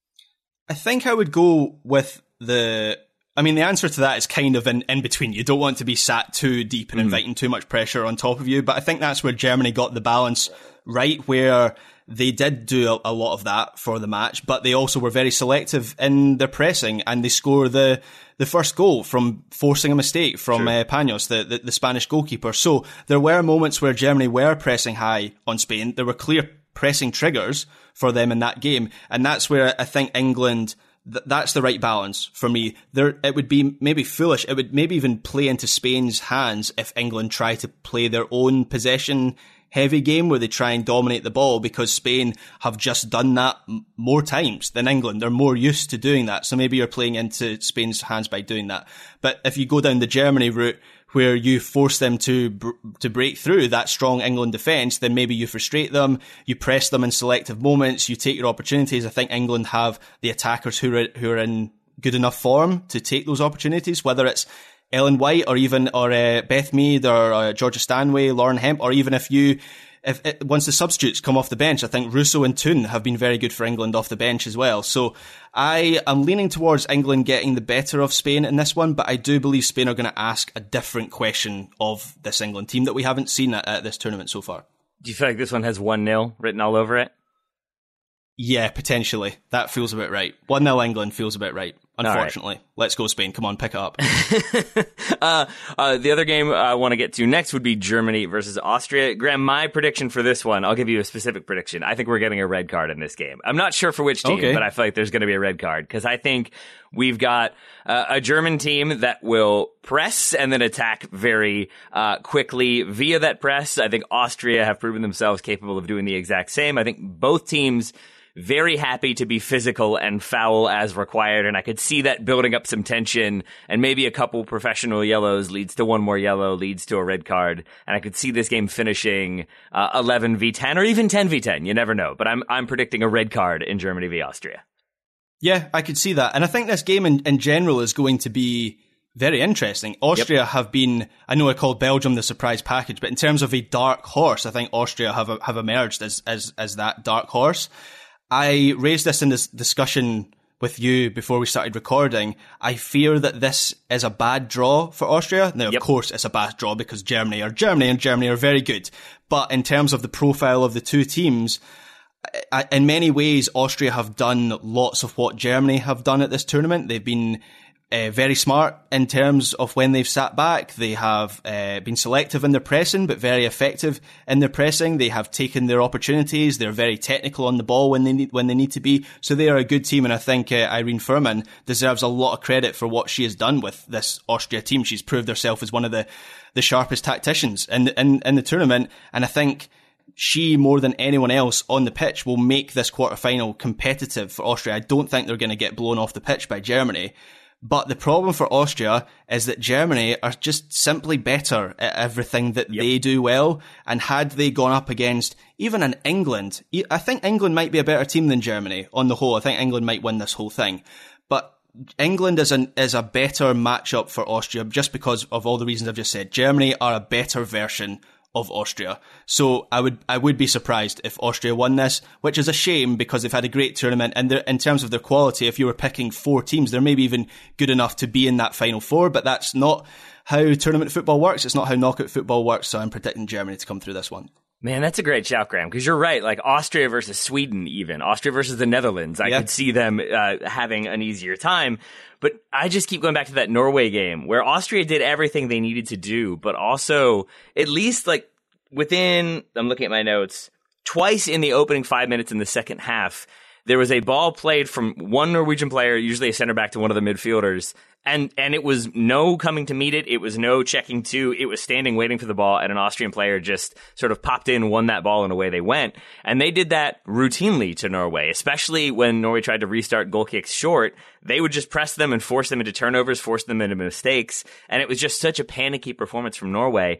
Speaker 3: I think I would go with the... I mean, the answer to that is kind of in, in between. You don't want to be sat too deep and mm. inviting too much pressure on top of you. But I think that's where Germany got the balance right, where they did do a, a lot of that for the match, but they also were very selective in their pressing, and they score the the first goal from forcing a mistake from sure. uh, Panos, the, the, the Spanish goalkeeper. So there were moments where Germany were pressing high on Spain. There were clear pressing triggers for them in that game, and that's where I think England... That's the right balance for me. There, it would be maybe foolish. It would maybe even play into Spain's hands if England try to play their own possession heavy game where they try and dominate the ball, because Spain have just done that m- more times than England. They're more used to doing that. So maybe you're playing into Spain's hands by doing that. But if you go down the Germany route, where you force them to br- to break through that strong England defence, then maybe you frustrate them, you press them in selective moments, you take your opportunities. I think England have the attackers who are who are in good enough form to take those opportunities, whether it's Ellen White or even or uh, Beth Mead or uh, Georgia Stanway, Lauren Hemp, or even if you if it, once the substitutes come off the bench, I think Russo and Toon have been very good for England off the bench as well. So I am leaning towards England getting the better of Spain in this one, but I do believe Spain are going to ask a different question of this England team that we haven't seen at, at this tournament so far.
Speaker 2: Do you feel like this one has one nil written all over it?
Speaker 3: Yeah, potentially. That feels about right. one nil England feels about right, unfortunately. Right. Let's go Spain. Come on, pick it up.
Speaker 2: uh, uh, the other game I want to get to next would be Germany versus Austria. Graham, my prediction for this one, I'll give you a specific prediction. I think we're getting a red card in this game. I'm not sure for which team, okay. but I feel like there's going to be a red card because I think we've got uh, a German team that will press and then attack very uh, quickly via that press. I think Austria have proven themselves capable of doing the exact same. I think both teams very happy to be physical and foul as required, and I could see that building up some tension, and maybe a couple professional yellows leads to one more yellow, leads to a red card, and I could see this game finishing uh, eleven v ten or even ten v ten. You never know, but I'm I'm predicting a red card in Germany v Austria.
Speaker 3: Yeah, I could see that, and I think this game in, in general is going to be very interesting. Austria yep. have been, I know I called Belgium the surprise package, but in terms of a dark horse, I think Austria have have emerged as as as that dark horse. I raised this in this discussion with you before we started recording. I fear that this is a bad draw for Austria. Now, yep. of course, it's a bad draw because Germany are Germany and Germany are very good. But in terms of the profile of the two teams, in many ways, Austria have done lots of what Germany have done at this tournament. They've been Uh, very smart in terms of when they've sat back. They have uh, been selective in their pressing, but very effective in their pressing. They have taken their opportunities. They're very technical on the ball when they need when they need to be. So they are a good team, and I think uh, Irene Furman deserves a lot of credit for what she has done with this Austria team. She's proved herself as one of the, the sharpest tacticians in, in, in the tournament, and I think she, more than anyone else on the pitch, will make this quarterfinal competitive for Austria. I don't think they're going to get blown off the pitch by Germany. But the problem for Austria is that Germany are just simply better at everything that yep. they do well. And had they gone up against even an England, I think England might be a better team than Germany on the whole. I think England might win this whole thing. But England is an is a better matchup for Austria just because of all the reasons I've just said. Germany are a better version of Austria. So I would I would be surprised if Austria won this, which is a shame because they've had a great tournament, and in terms of their quality, if you were picking four teams, they're maybe even good enough to be in that final four, but that's not how tournament football works. It's not how knockout football works, so I'm predicting Germany to come through this one.
Speaker 2: Man, that's a great shout, Graham, because you're right. Like Austria versus Sweden, even. Austria versus the Netherlands. I yeah. could see them uh, having an easier time. But I just keep going back to that Norway game where Austria did everything they needed to do, but also at least like within, I'm looking at my notes, twice in the opening five minutes in the second half, there was a ball played from one Norwegian player, usually a center back, to one of the midfielders. And and it was no coming to meet it. It was no checking to. It was standing waiting for the ball, and an Austrian player just sort of popped in, won that ball, and away they went. And they did that routinely to Norway, especially when Norway tried to restart goal kicks short. They would just press them and force them into turnovers, force them into mistakes. And it was just such a panicky performance from Norway.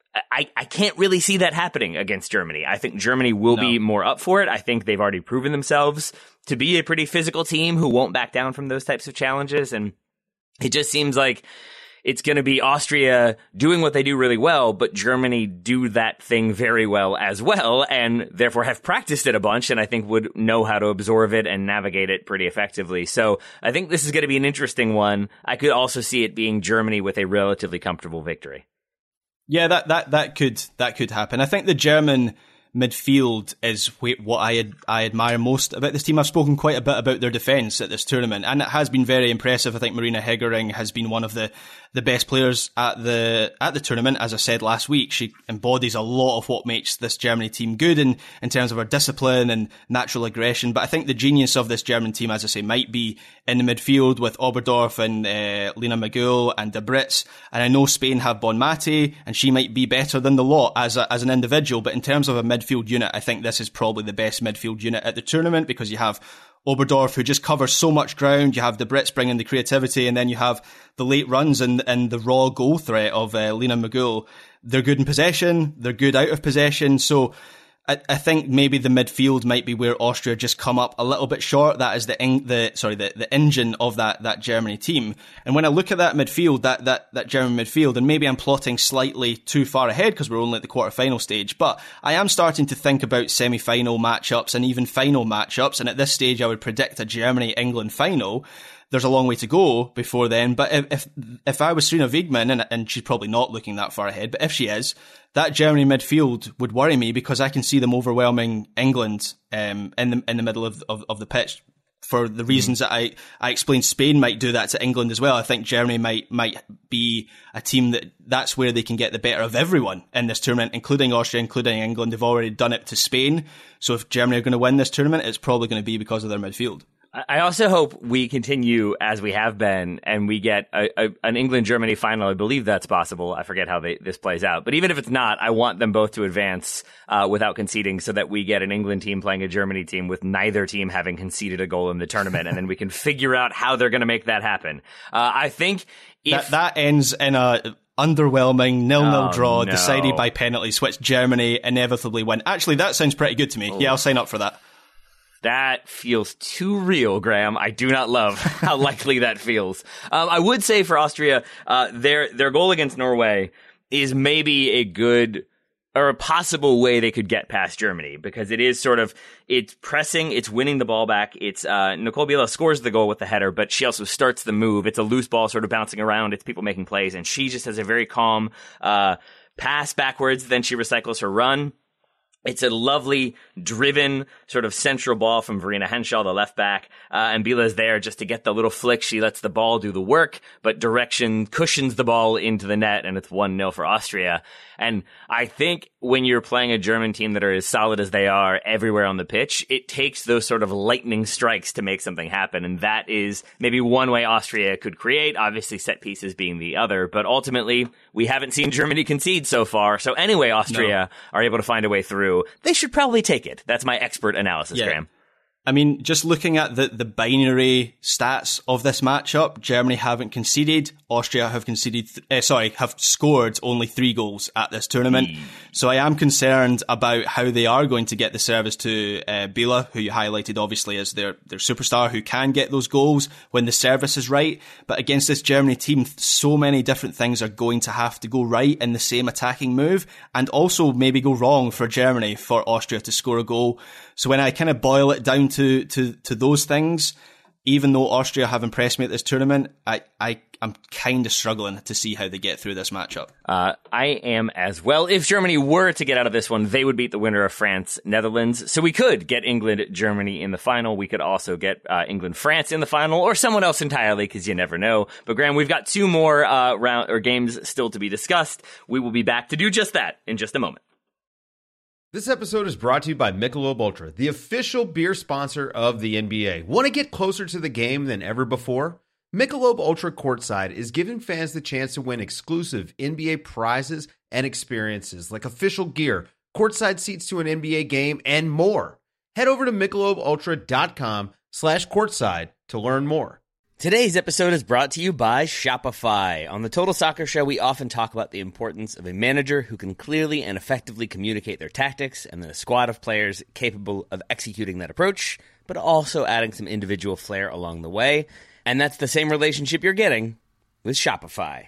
Speaker 2: I, I can't really see that happening against Germany. I think Germany will no. be more up for it. I think they've already proven themselves to be a pretty physical team who won't back down from those types of challenges. And it just seems like it's going to be Austria doing what they do really well, but Germany do that thing very well as well, and therefore have practiced it a bunch, and I think would know how to absorb it and navigate it pretty effectively. So I think this is going to be an interesting one. I could also see it being Germany with a relatively comfortable victory.
Speaker 3: Yeah, that, that, that could that could happen. I think the German midfield is what I ad, I admire most about this team. I've spoken quite a bit about their defence at this tournament, and it has been very impressive. I think Marina Hegering has been one of the, the best players at the at the tournament. As I said last week, she embodies a lot of what makes this Germany team good in, in terms of her discipline and natural aggression. But I think the genius of this German team, as I say, might be in the midfield with Oberdorf and uh, Lena Magul and De Brits. And I know Spain have Bonmati, and she might be better than the lot as a, as an individual. But in terms of a midfield unit, I think this is probably the best midfield unit at the tournament, because you have Oberdorf, who just covers so much ground. You have the Brits bringing the creativity, and then you have the late runs and, and the raw goal threat of uh, Lena Magul. They're good in possession. They're good out of possession. So I, I think maybe the midfield might be where Austria just come up a little bit short. That is the in, the sorry the, the engine of that that Germany team. And when I look at that midfield, that that that German midfield, and maybe I'm plotting slightly too far ahead because we're only at the quarterfinal stage, but I am starting to think about semi-final matchups and even final matchups. And at this stage, I would predict a Germany-England final. there's a long way to go before then. But if if, if I was Serena Wiegmann, and, and she's probably not looking that far ahead, but if she is, that Germany midfield would worry me because I can see them overwhelming England um, in the in the middle of of, of the pitch. For the reasons mm. that I, I explained, Spain might do that to England as well. I think Germany might might be a team that that's where they can get the better of everyone in this tournament, including Austria, including England. They've already done it to Spain. So if Germany are going to win this tournament, it's probably going to be because of their midfield.
Speaker 2: I also hope we continue as we have been and we get a, a, an England-Germany final. I believe that's possible. I forget how they, this plays out. But even if it's not, I want them both to advance uh, without conceding so that we get an England team playing a Germany team with neither team having conceded a goal in the tournament. And then we can figure out how they're going to make that happen. Uh, I think if...
Speaker 3: That, that ends in a... underwhelming nil-nil
Speaker 2: oh,
Speaker 3: draw
Speaker 2: no.
Speaker 3: decided by penalties, which Germany inevitably win. Actually, that sounds pretty good to me. Oh. Yeah, I'll sign up for that.
Speaker 2: That feels too real, Graham. I do not love how likely that feels. Um, I would say for Austria, uh, their their goal against Norway is maybe a good or a possible way they could get past Germany, because it is sort of, it's pressing, it's winning the ball back. It's uh, Nicole Biela scores the goal with the header, but she also starts the move. It's a loose ball sort of bouncing around. It's people making plays, and she just has a very calm uh, pass backwards. Then she recycles her run. It's a lovely, driven, sort of central ball from Verena Henschel, the left back, uh, and Biela's there just to get the little flick. She lets the ball do the work, but direction cushions the ball into the net, and it's one nil for Austria. And I think when you're playing a German team that are as solid as they are everywhere on the pitch, it takes those sort of lightning strikes to make something happen, and that is maybe one way Austria could create, obviously set pieces being the other, but ultimately, we haven't seen Germany concede so far, so anyway, Austria no. are able to find a way through. They should probably take it. That's my expert analysis, yeah. Graham.
Speaker 3: I mean, just looking at the, the binary stats of this matchup, Germany haven't conceded. Austria have conceded, th- uh, sorry, have scored only three goals at this tournament. Mm. So I am concerned about how they are going to get the service to uh, Biela, who you highlighted obviously as their, their superstar, who can get those goals when the service is right. But against this Germany team, so many different things are going to have to go right in the same attacking move, and also maybe go wrong for Germany for Austria to score a goal. So when I kind of boil it down to, to, to those things, even though Austria have impressed me at this tournament, I, I, I'm kind of struggling to see how they get through this matchup.
Speaker 2: Uh, I am as well. If Germany were to get out of this one, they would beat the winner of France, Netherlands. So we could get England, Germany in the final. We could also get uh, England, France in the final, or someone else entirely, because you never know. But Graham, we've got two more uh, round or games still to be discussed. We will be back to do just that in just a moment.
Speaker 5: This episode is brought to you by Michelob Ultra, the official beer sponsor of the N B A. Want to get closer to the game than ever before? Michelob Ultra Courtside is giving fans the chance to win exclusive N B A prizes and experiences like official gear, courtside seats to an N B A game, and more. Head over to michelobultra.com slash courtside to learn more.
Speaker 2: Today's episode is brought to you by Shopify. On the Total Soccer Show, we often talk about the importance of a manager who can clearly and effectively communicate their tactics, and then a squad of players capable of executing that approach, but also adding some individual flair along the way. And that's the same relationship you're getting with Shopify.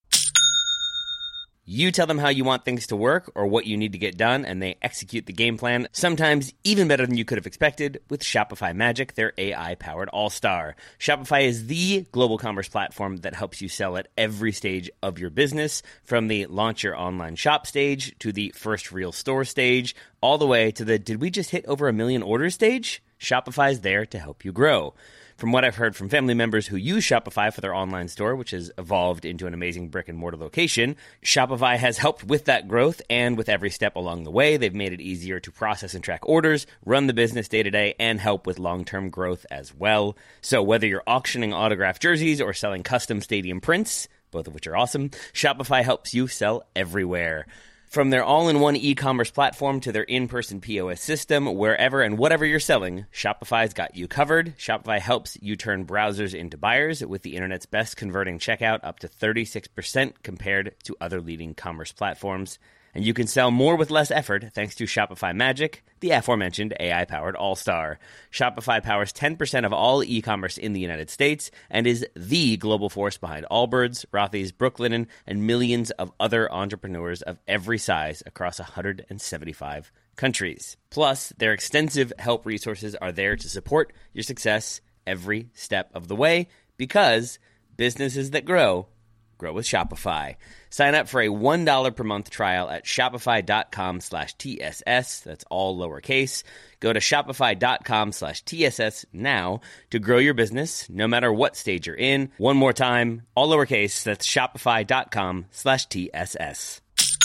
Speaker 2: You tell them how you want things to work or what you need to get done, and they execute the game plan, sometimes even better than you could have expected, with Shopify Magic, their A I-powered all-star. Shopify is the global commerce platform that helps you sell at every stage of your business, from the launch your online shop stage to the first real store stage, all the way to the did we just hit over a million orders stage? Shopify is there to help you grow. From what I've heard from family members who use Shopify for their online store, which has evolved into an amazing brick-and-mortar location, Shopify has helped with that growth, and with every step along the way, they've made it easier to process and track orders, run the business day-to-day, and help with long-term growth as well. So whether you're auctioning autographed jerseys or selling custom stadium prints, both of which are awesome, Shopify helps you sell everywhere. From their all-in-one e-commerce platform to their in-person P O S system, wherever and whatever you're selling, Shopify's got you covered. Shopify helps you turn browsers into buyers with the internet's best converting checkout, up to thirty-six percent compared to other leading commerce platforms. And you can sell more with less effort thanks to Shopify Magic, the aforementioned A I-powered all-star. Shopify powers ten percent of all e-commerce in the United States and is the global force behind Allbirds, Rothy's, Brooklinen, and millions of other entrepreneurs of every size across one hundred seventy-five countries. Plus, their extensive help resources are there to support your success every step of the way. because businesses that grow, grow with Shopify. Sign up for a one dollar per month trial at shopify.com slash TSS. That's all lowercase. Go to shopify.com slash TSS now to grow your business, no matter what stage you're in. One more time, all lowercase. That's shopify.com slash TSS.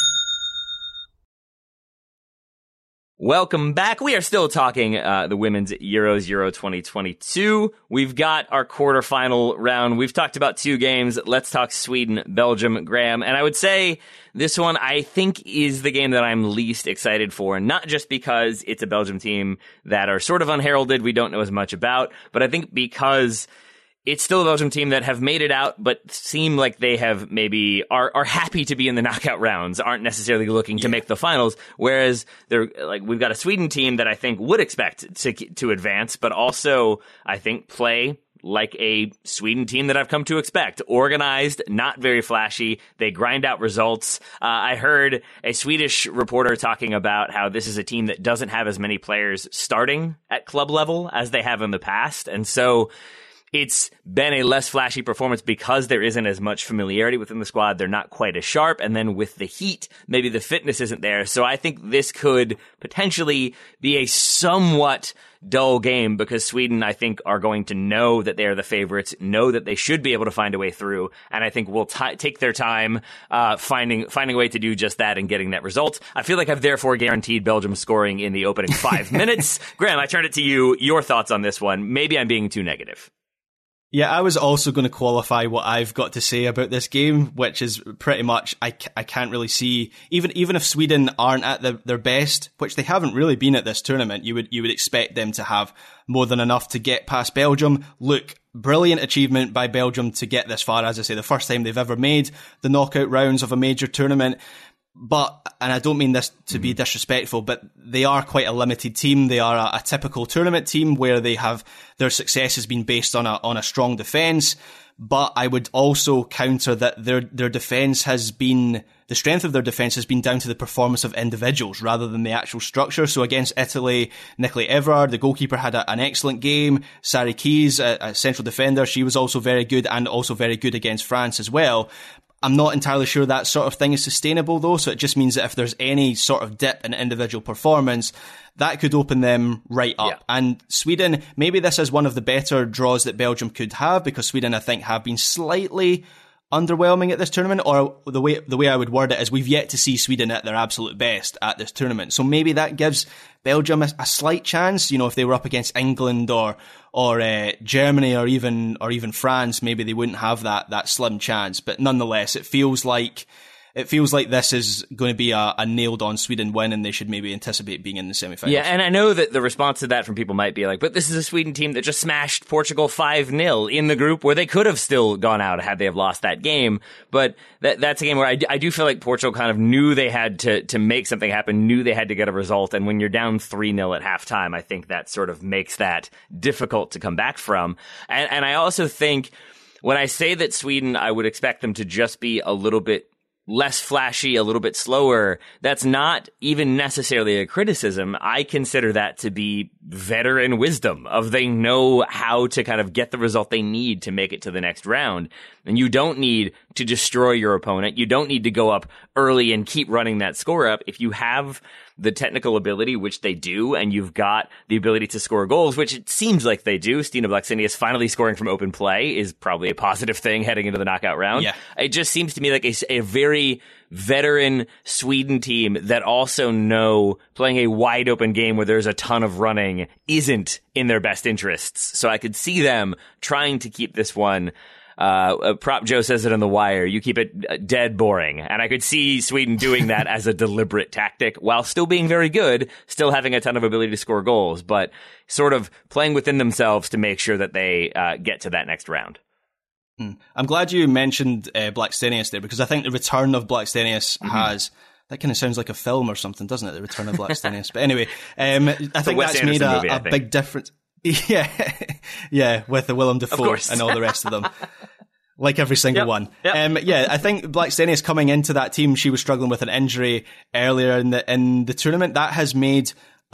Speaker 2: Welcome back. We are still talking uh, the Women's Euros, Euro twenty twenty-two. We've got our quarterfinal round. We've talked about two games. Let's talk Sweden, Belgium, Graham. And I would say this one, I think, is the game that I'm least excited for, not just because it's a Belgium team that are sort of unheralded, we don't know as much about, but I think because it's still a Belgium team that have made it out, but seem like they have maybe are are happy to be in the knockout rounds, aren't necessarily looking to yeah. make the finals. Whereas they're like we've got a Sweden team that I think would expect to to advance, but also I think play like a Sweden team that I've come to expect. Organized, not very flashy. They grind out results. Uh, I heard a Swedish reporter talking about how this is a team that doesn't have as many players starting at club level as they have in the past, and so it's been a less flashy performance because there isn't as much familiarity within the squad. They're not quite as sharp. And then with the heat, maybe the fitness isn't there. So I think this could potentially be a somewhat dull game because Sweden, I think, are going to know that they are the favorites, know that they should be able to find a way through. And I think will t- take their time uh, finding finding a way to do just that and getting that result. I feel like I've therefore guaranteed Belgium scoring in the opening five minutes. Graham, I turn it to you. Your thoughts on this one. Maybe I'm being too negative.
Speaker 3: Yeah, I was also going to qualify what I've got to say about this game, which is pretty much I, I can't really see, even even if Sweden aren't at the, their best, which they haven't really been at this tournament, you would you would expect them to have more than enough to get past Belgium. Look, brilliant achievement by Belgium to get this far. As I say, the first time they've ever made the knockout rounds of a major tournament. But, and I don't mean this to be disrespectful, but they are quite a limited team. They are a, a typical tournament team where they have, their success has been based on a, on a strong defence. But I would also counter that their, their defence has been, the strength of their defence has been down to the performance of individuals rather than the actual structure. So against Italy, Nicolai Everard, the goalkeeper, had a, an excellent game. Sari Keys, a, a central defender, she was also very good and also very good against France as well. I'm not entirely sure that sort of thing is sustainable though, so it just means that if there's any sort of dip in individual performance, that could open them right up. Yeah. And Sweden, maybe this is one of the better draws that Belgium could have, because Sweden, I think, have been slightly underwhelming at this tournament, or the way the way I would word it is we've yet to see Sweden at their absolute best at this tournament. So maybe that gives Belgium a, a slight chance. You know, if they were up against England or or uh, Germany or even or even France, maybe they wouldn't have that that slim chance. But nonetheless, it feels like it feels like this is going to be a, a nailed-on Sweden win, and they should maybe anticipate being in the semi-finals.
Speaker 2: Yeah, and I know that the response to that from people might be like, but this is a Sweden team that just smashed Portugal five nil in the group where they could have still gone out had they have lost that game. But that, that's a game where I, I do feel like Portugal kind of knew they had to, to make something happen, knew they had to get a result. And when you're down three nil at halftime, I think that sort of makes that difficult to come back from. And, and I also think when I say that Sweden, I would expect them to just be a little bit less flashy, a little bit slower, that's not even necessarily a criticism. I consider that to be veteran wisdom of they know how to kind of get the result they need to make it to the next round. And you don't need to destroy your opponent. You don't need to go up early and keep running that score up. If you have the technical ability, which they do, and you've got the ability to score goals, which it seems like they do. Stina Blackstenius finally scoring from open play is probably a positive thing heading into the knockout round. Yeah. It just seems to me like a, a very veteran Sweden team that also know playing a wide open game where there's a ton of running isn't in their best interests. So I could see them trying to keep this one Uh, Prop Joe says it on The Wire, you keep it dead boring. And I could see Sweden doing that as a deliberate tactic while still being very good, still having a ton of ability to score goals, but sort of playing within themselves to make sure that they uh, get to that next round.
Speaker 3: Hmm. I'm glad you mentioned uh, Blackstenius there, because I think the return of Blackstenius mm-hmm. has... That kind of sounds like a film or something, doesn't it? The Return of Blackstenius. But anyway, um, I think that's made a, movie, a big difference. Yeah, yeah, with the Willem Dafoe and all the rest of them. Like every single yep. one. Yep. Um, yeah, I think Blackstenius coming into that team, she was struggling with an injury earlier in the in the tournament. That has made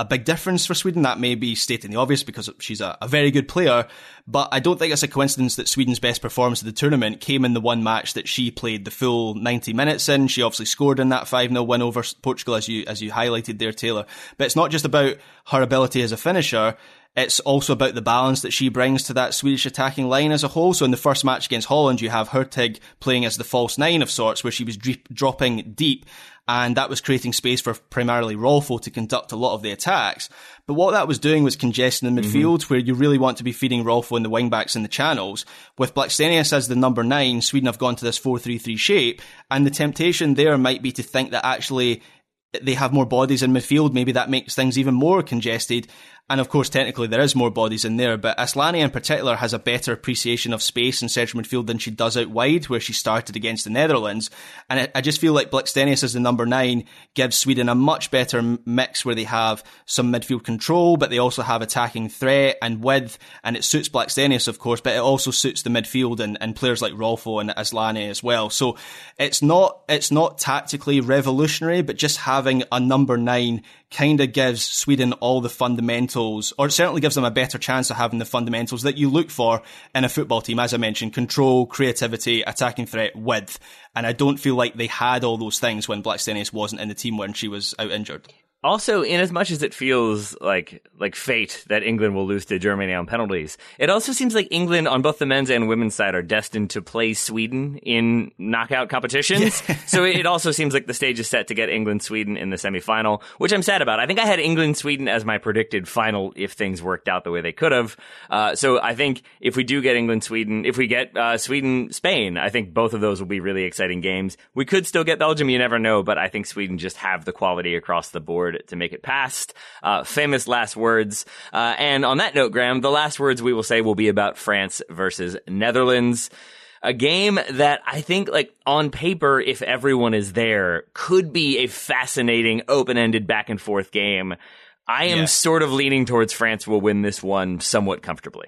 Speaker 3: a big difference for Sweden. That may be stating the obvious because she's a, a very good player, but I don't think it's a coincidence that Sweden's best performance of the tournament came in the one match that she played the full ninety minutes in. She obviously scored in that five nil win over Portugal, as you, as you highlighted there, Taylor. But it's not just about her ability as a finisher. It's also about the balance that she brings to that Swedish attacking line as a whole. So in the first match against Holland, you have Hurtig playing as the false nine of sorts, where she was dre- dropping deep, and that was creating space for primarily Rolfo to conduct a lot of the attacks. But what that was doing was congesting the midfield, mm-hmm. where you really want to be feeding Rolfo and the wingbacks in the channels. With Blackstenius as the number nine, Sweden have gone to this four three three shape, and the temptation there might be to think that actually they have more bodies in midfield. Maybe that makes things even more congested. And of course, technically there is more bodies in there, but Asllani in particular has a better appreciation of space in central midfield than she does out wide, where she started against the Netherlands. And I, I just feel like Blackstenius as the number nine gives Sweden a much better mix, where they have some midfield control, but they also have attacking threat and width. And it suits Blackstenius, of course, but it also suits the midfield and, and players like Rolfo and Asllani as well. So it's not, it's not tactically revolutionary, but just having a number nine kind of gives Sweden all the fundamentals, or it certainly gives them a better chance of having the fundamentals that you look for in a football team. As I mentioned, control, creativity, attacking threat, width. And I don't feel like they had all those things when Blackstenius wasn't in the team when she was out injured.
Speaker 2: Also, in as much as it feels like like fate that England will lose to Germany on penalties, it also seems like England on both the men's and women's side are destined to play Sweden in knockout competitions. So it also seems like the stage is set to get England-Sweden in the semifinal, which I'm sad about. I think I had England-Sweden as my predicted final if things worked out the way they could have. Uh, so I think if we do get England-Sweden, if we get uh, Sweden-Spain, I think both of those will be really exciting games. We could still get Belgium, you never know, but I think Sweden just have the quality across the board to make it past. Uh, famous last words. Uh, and on that note, Graham, the last words we will say will be about France versus Netherlands. A game that I think, like, on paper, if everyone is there, could be a fascinating, open-ended back-and-forth game. I am yeah. sort of leaning towards France will win this one somewhat comfortably.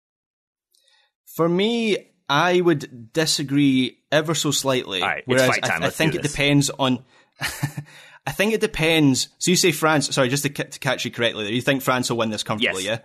Speaker 3: For me, I would disagree ever so slightly.
Speaker 2: All right,
Speaker 3: whereas
Speaker 2: it's fight time.
Speaker 3: I, I think it depends on... I think it depends. So you say France, sorry, just to, to catch you correctly there, you think France will win this comfortably, yes. yeah?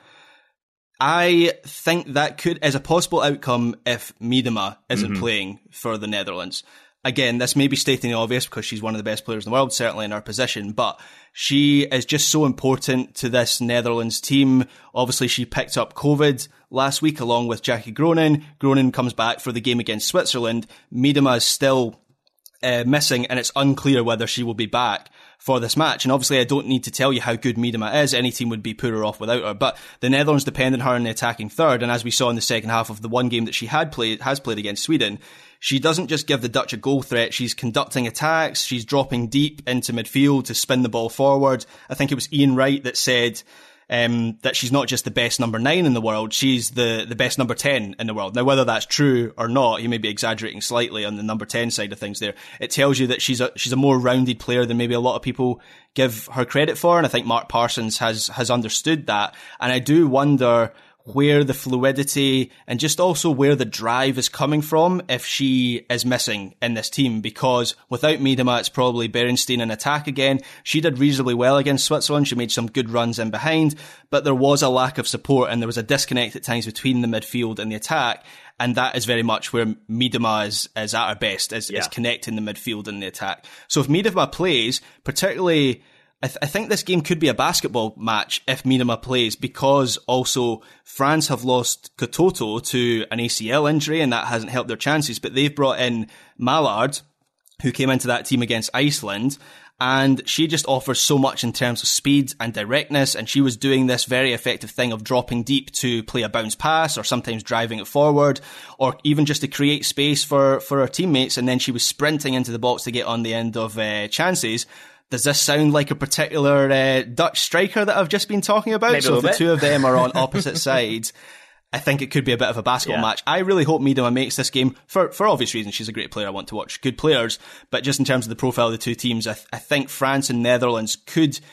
Speaker 3: I think that could, as a possible outcome, if Miedema isn't mm-hmm. playing for the Netherlands. Again, this may be stating the obvious because she's one of the best players in the world, certainly in her position, but she is just so important to this Netherlands team. Obviously, she picked up COVID last week along with Jackie Groningen. Groningen comes back for the game against Switzerland. Miedema is still Uh, missing, and it's unclear whether she will be back for this match. And obviously I don't need to tell you how good Miedema is. Any team would be poorer off without her. But the Netherlands depend on her in the attacking third, and as we saw in the second half of the one game that she had played, has played against Sweden, she doesn't just give the Dutch a goal threat, she's conducting attacks, she's dropping deep into midfield to spin the ball forward. I think it was Ian Wright that said Um, that she's not just the best number nine in the world, she's the, the best number ten in the world. Now, whether that's true or not, he may be exaggerating slightly on the number ten side of things there. It tells you that she's a, she's a more rounded player than maybe a lot of people give her credit for. And I think Mark Parsons has, has understood that. And I do wonder where the fluidity and just also where the drive is coming from if she is missing in this team, because without Miedema, it's probably Berenstein in attack again. She did reasonably well against Switzerland. She made some good runs in behind, but there was a lack of support and there was a disconnect at times between the midfield and the attack. And that is very much where Miedema is, is at her best, is, yeah. is connecting the midfield and the attack. So if Miedema plays, particularly, I, th- I think this game could be a basketball match if Miedema plays, because also France have lost Kototo to an A C L injury and that hasn't helped their chances, but they've brought in Mallard, who came into that team against Iceland, and she just offers so much in terms of speed and directness, and she was doing this very effective thing of dropping deep to play a bounce pass or sometimes driving it forward or even just to create space for, for her teammates, and then she was sprinting into the box to get on the end of uh, chances. Does this sound like a particular uh, Dutch striker that I've just been talking about?
Speaker 2: Maybe
Speaker 3: so if the
Speaker 2: bit.
Speaker 3: two of them are on opposite sides, I think it could be a bit of a basketball yeah. match. I really hope Miedema makes this game for, for obvious reasons. She's a great player. I want to watch good players. But just in terms of the profile of the two teams, I, th- I think France and Netherlands could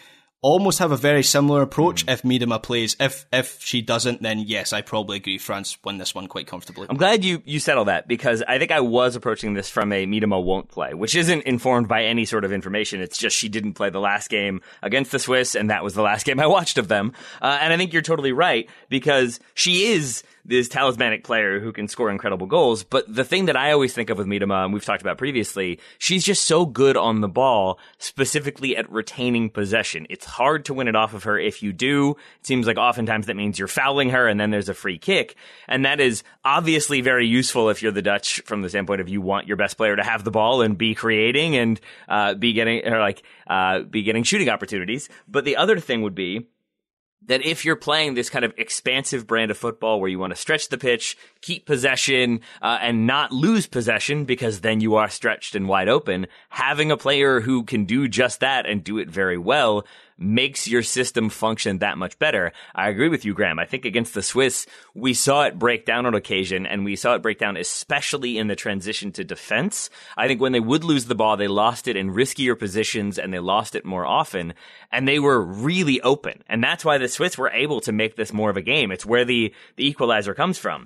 Speaker 3: almost have a very similar approach if Miedema plays. If if she doesn't, then yes, I probably agree France win this one quite comfortably.
Speaker 2: I'm glad you, you settled that, because I think I was approaching this from a Miedema won't play, which isn't informed by any sort of information. It's just she didn't play the last game against the Swiss, and that was the last game I watched of them. Uh, and I think you're totally right, because she is this talismanic player who can score incredible goals. But the thing that I always think of with Miedema, and we've talked about previously, she's just so good on the ball, specifically at retaining possession. It's hard to win it off of her. If you do, it seems like oftentimes that means you're fouling her and then there's a free kick. And that is obviously very useful if you're the Dutch from the standpoint of you want your best player to have the ball and be creating and uh, be getting, or like, uh, be getting shooting opportunities. But the other thing would be that if you're playing this kind of expansive brand of football where you want to stretch the pitch, keep possession, uh, and not lose possession, because then you are stretched and wide open, having a player who can do just that and do it very well makes your system function that much better. I agree with you, Graham. I think against the Swiss, we saw it break down on occasion, and we saw it break down especially in the transition to defense. I think when they would lose the ball, they lost it in riskier positions, and they lost it more often, and they were really open. And that's why the Swiss were able to make this more of a game. It's where the, the equalizer comes from.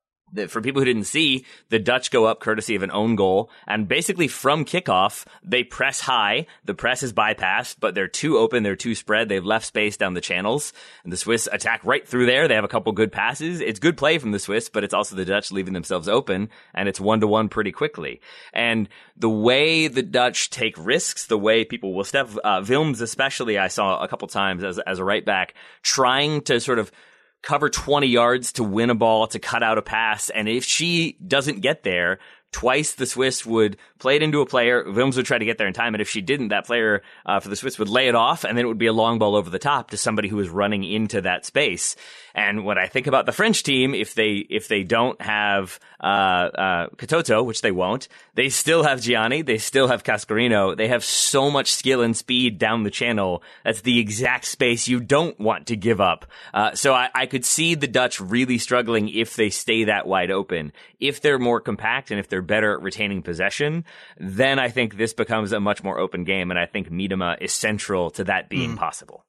Speaker 2: For people who didn't see, the Dutch go up courtesy of an own goal, and basically from kickoff, they press high. The press is bypassed, but they're too open, they're too spread, they've left space down the channels, and the Swiss attack right through there. They have a couple good passes. It's good play from the Swiss, but it's also the Dutch leaving themselves open, and it's one-to-one pretty quickly. And the way the Dutch take risks, the way people will step, uh, Wilms especially, I saw a couple times as, as a right back, trying to sort of cover twenty yards to win a ball, to cut out a pass. And if she doesn't get there, twice the Swiss would play it into a player. Wilms would try to get there in time. And if she didn't, that player uh, for the Swiss would lay it off, and then it would be a long ball over the top to somebody who was running into that space. And when I think about the French team, if they if they don't have uh, uh, Katoto, which they won't, they still have Gianni, they still have Cascarino. They have so much skill and speed down the channel. That's the exact space you don't want to give up. Uh, so I, I could see the Dutch really struggling if they stay that wide open. If they're more compact and if they're better at retaining possession, then I think this becomes a much more open game. And I think Miedema is central to that being mm. possible.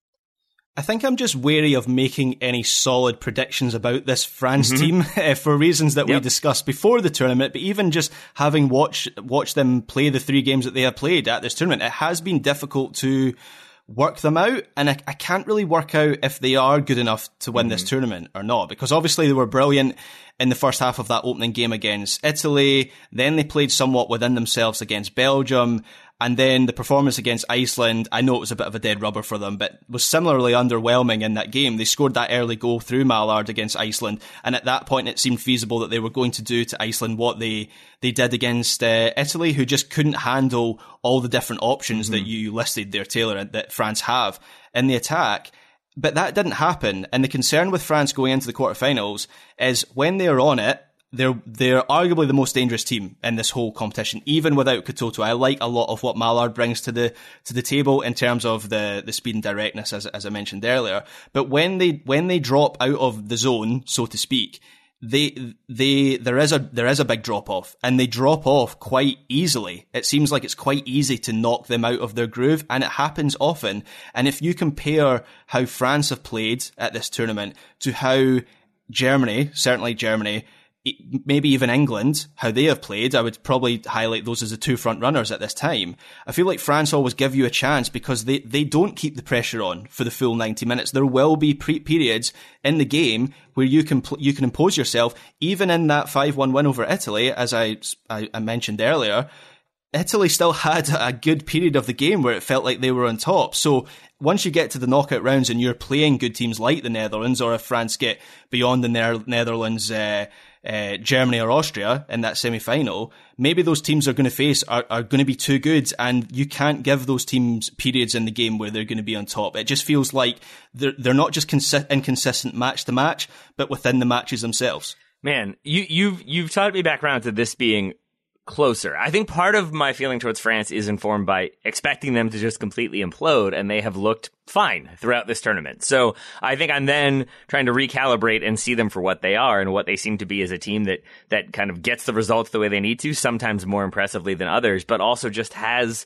Speaker 3: I think I'm just wary of making any solid predictions about this France mm-hmm. team for reasons that yep. we discussed before the tournament, but even just having watched watched them play the three games that they have played at this tournament, it has been difficult to work them out, and I, I can't really work out if they are good enough to win mm-hmm. this tournament or not, because obviously they were brilliant in the first half of that opening game against Italy, then they played somewhat within themselves against Belgium, and then the performance against Iceland, I know it was a bit of a dead rubber for them, but was similarly underwhelming in that game. They scored that early goal through Mallard against Iceland, and at that point it seemed feasible that they were going to do to Iceland what they they did against uh, Italy, who just couldn't handle all the different options mm-hmm. that you listed there, Taylor, that France have in the attack. But that didn't happen, and the concern with France going into the quarterfinals is when they are on it, They're they're arguably the most dangerous team in this whole competition, even without Katoto. I like a lot of what Mallard brings to the to the table in terms of the, the speed and directness, as as I mentioned earlier. But when they when they drop out of the zone, so to speak, they they there is a there is a big drop off, and they drop off quite easily. It seems like it's quite easy to knock them out of their groove, and it happens often. And if you compare how France have played at this tournament to how Germany, certainly Germany, maybe even England, how they have played, I would probably highlight those as the two front runners at this time. I feel like France always give you a chance because they, they don't keep the pressure on for the full ninety minutes. There will be pre- periods in the game where you can pl- you can impose yourself. Even in that five one win over Italy, as I, I, I mentioned earlier, Italy still had a good period of the game where it felt like they were on top. So once you get to the knockout rounds and you're playing good teams like the Netherlands, or if France get beyond the ne- Netherlands, uh, uh, Germany or Austria in that semi-final, maybe those teams are going to face are, are going to be too good, and you can't give those teams periods in the game where they're going to be on top. It just feels like they're, they're not just consi- inconsistent match to match, but within the matches themselves.
Speaker 2: Man, you, you've, you've taught me back around to this being closer. I think part of my feeling towards France is informed by expecting them to just completely implode, and they have looked fine throughout this tournament. So I think I'm then trying to recalibrate and see them for what they are and what they seem to be as a team that that kind of gets the results the way they need to, sometimes more impressively than others, but also just has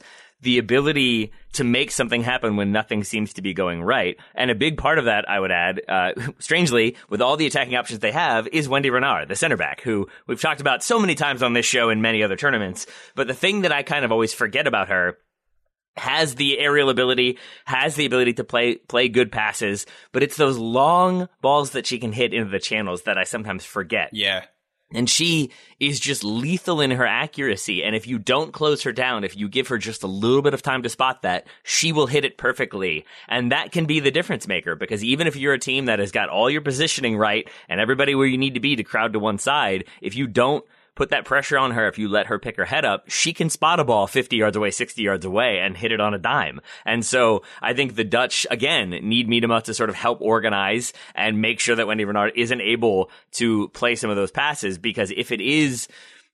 Speaker 2: the ability to make something happen when nothing seems to be going right. And a big part of that, I would add, uh, strangely, with all the attacking options they have, is Wendy Renard, the center back, who we've talked about so many times on this show and many other tournaments. But the thing that I kind of always forget about her, has the aerial ability, has the ability to play play good passes, but it's those long balls that she can hit into the channels that I sometimes forget.
Speaker 3: Yeah.
Speaker 2: And she is just lethal in her accuracy. And if you don't close her down, if you give her just a little bit of time to spot that, she will hit it perfectly. And that can be the difference maker, because even if you're a team that has got all your positioning right and everybody where you need to be to crowd to one side, if you don't put that pressure on her, if you let her pick her head up, she can spot a ball fifty yards away, sixty yards away and hit it on a dime. And so I think the Dutch, again, need Miedema to sort of help organize and make sure that Wendy Renard isn't able to play some of those passes, because if it is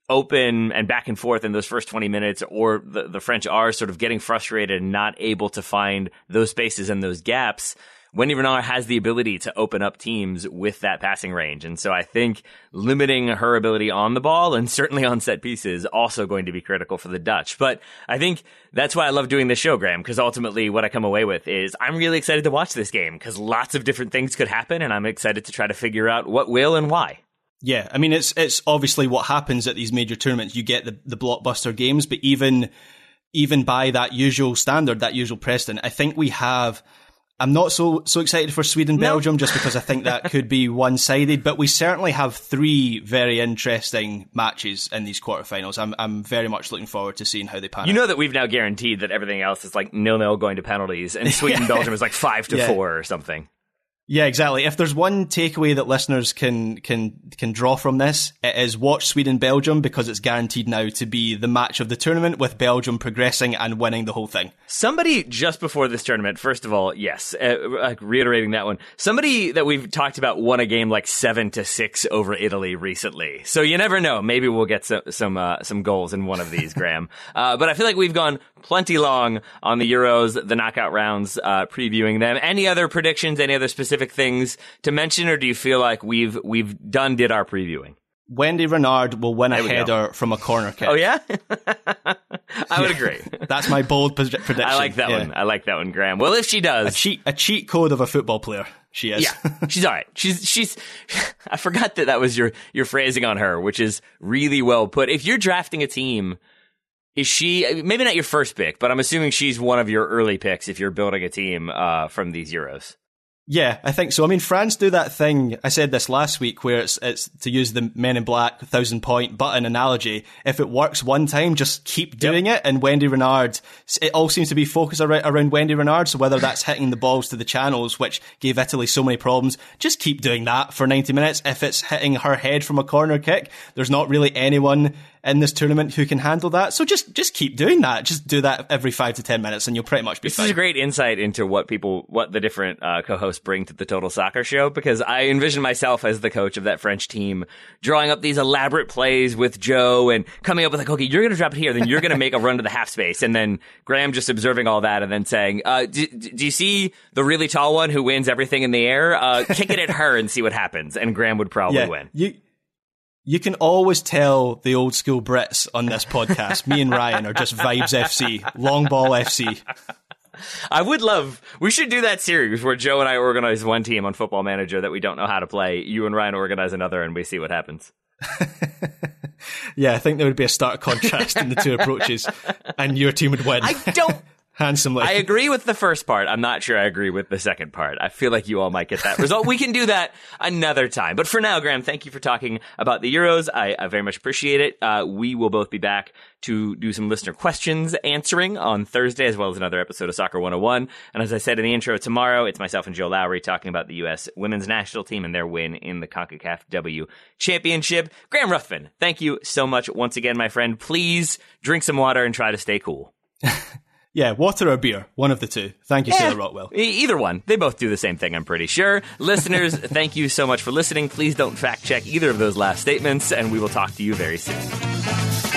Speaker 2: open and back and forth in those first twenty minutes, or the, the French are sort of getting frustrated and not able to find those spaces and those gaps, Wendy Renard has the ability to open up teams with that passing range. And so I think limiting her ability on the ball and certainly on set pieces is also going to be critical for the Dutch. But I think that's why I love doing this show, Graham, because ultimately what I come away with is I'm really excited to watch this game, because lots of different things could happen, and I'm excited to try to figure out what will and why.
Speaker 3: Yeah, I mean, it's it's obviously what happens at these major tournaments. You get the, the blockbuster games, but even even by that usual standard, that usual precedent, I think we have... I'm not so so excited for Sweden-Belgium no. just because I think that could be one-sided, but we certainly have three very interesting matches in these quarterfinals. I'm I'm very much looking forward to seeing how they pan out.
Speaker 2: You know that we've now guaranteed that everything else is like nil-nil going to penalties, and Sweden-Belgium is like five to
Speaker 3: yeah.
Speaker 2: four or something.
Speaker 3: Yeah, exactly. If there's one takeaway that listeners can can can draw from this, it is watch Sweden-Belgium, because it's guaranteed now to be the match of the tournament, with Belgium progressing and winning the whole thing.
Speaker 2: Somebody just before this tournament, first of all, yes, uh, reiterating that one, somebody that we've talked about won a game like seven to six over Italy recently. So you never know. Maybe we'll get some some uh, some goals in one of these, Graham. Uh, but I feel like we've gone plenty long on the Euros, the knockout rounds, uh, previewing them. Any other predictions? Any other specific things to mention, or do you feel like we've we've done did our previewing?
Speaker 3: Wendy Renard will win a
Speaker 2: there
Speaker 3: header from a corner kick.
Speaker 2: Oh yeah, I would agree.
Speaker 3: That's my bold prediction.
Speaker 2: I like that
Speaker 3: yeah.
Speaker 2: one. I like that one, Graham. Well, if she does,
Speaker 3: a cheat a cheat code of a football player. She is.
Speaker 2: Yeah, she's all right. She's she's. I forgot that that was your your phrasing on her, which is really well put. If you're drafting a team, is she maybe not your first pick, but I'm assuming she's one of your early picks if you're building a team uh, from these Euros.
Speaker 3: Yeah, I think so. I mean, France do that thing, I said this last week, where it's it's to use the Men in Black thousand point button analogy. If it works one time, just keep doing yep. it. And Wendy Renard, it all seems to be focused around, around Wendy Renard. So whether that's hitting the balls to the channels, which gave Italy so many problems, just keep doing that for ninety minutes. If it's hitting her head from a corner kick, there's not really anyone in this tournament who can handle that. So just just keep doing that. Just do that every five to ten minutes and you'll pretty much be
Speaker 2: this
Speaker 3: fine.
Speaker 2: This is a great insight into what people, what the different uh, co-hosts bring to the Total Soccer Show, because I envision myself as the coach of that French team, drawing up these elaborate plays with Joe and coming up with like, okay, you're going to drop it here, then you're going to make a run to the half space. And then Graham just observing all that and then saying, uh, do, do you see the really tall one who wins everything in the air? Uh, kick it at her and see what happens. And Graham would probably
Speaker 3: yeah,
Speaker 2: win.
Speaker 3: You- You can always tell the old school Brits on this podcast. Me and Ryan are just Vibes F C, Long Ball F C.
Speaker 2: I would love, we should do that series where Joe and I organize one team on Football Manager that we don't know how to play. You and Ryan organize another and we see what happens.
Speaker 3: Yeah, I think there would be a stark contrast in the two approaches and your team would win.
Speaker 2: I don't...
Speaker 3: Handsomely.
Speaker 2: I agree with the first part. I'm not sure I agree with the second part. I feel like you all might get that result. We can do that another time. But for now, Graham, thank you for talking about the Euros. I, I very much appreciate it. Uh, we will both be back to do some listener questions answering on Thursday, as well as another episode of Soccer one oh one. And as I said in the intro, tomorrow, it's myself and Joe Lowry talking about the U S women's national team and their win in the CONCACAF W Championship. Graham Ruthven, thank you so much once again, my friend. Please drink some water and try to stay cool.
Speaker 3: Yeah, water or beer, one of the two. Thank you,
Speaker 2: eh,
Speaker 3: Taylor Rockwell.
Speaker 2: E- either one. They both do the same thing, I'm pretty sure. Listeners, thank you so much for listening. Please don't fact check either of those last statements, and we will talk to you very soon.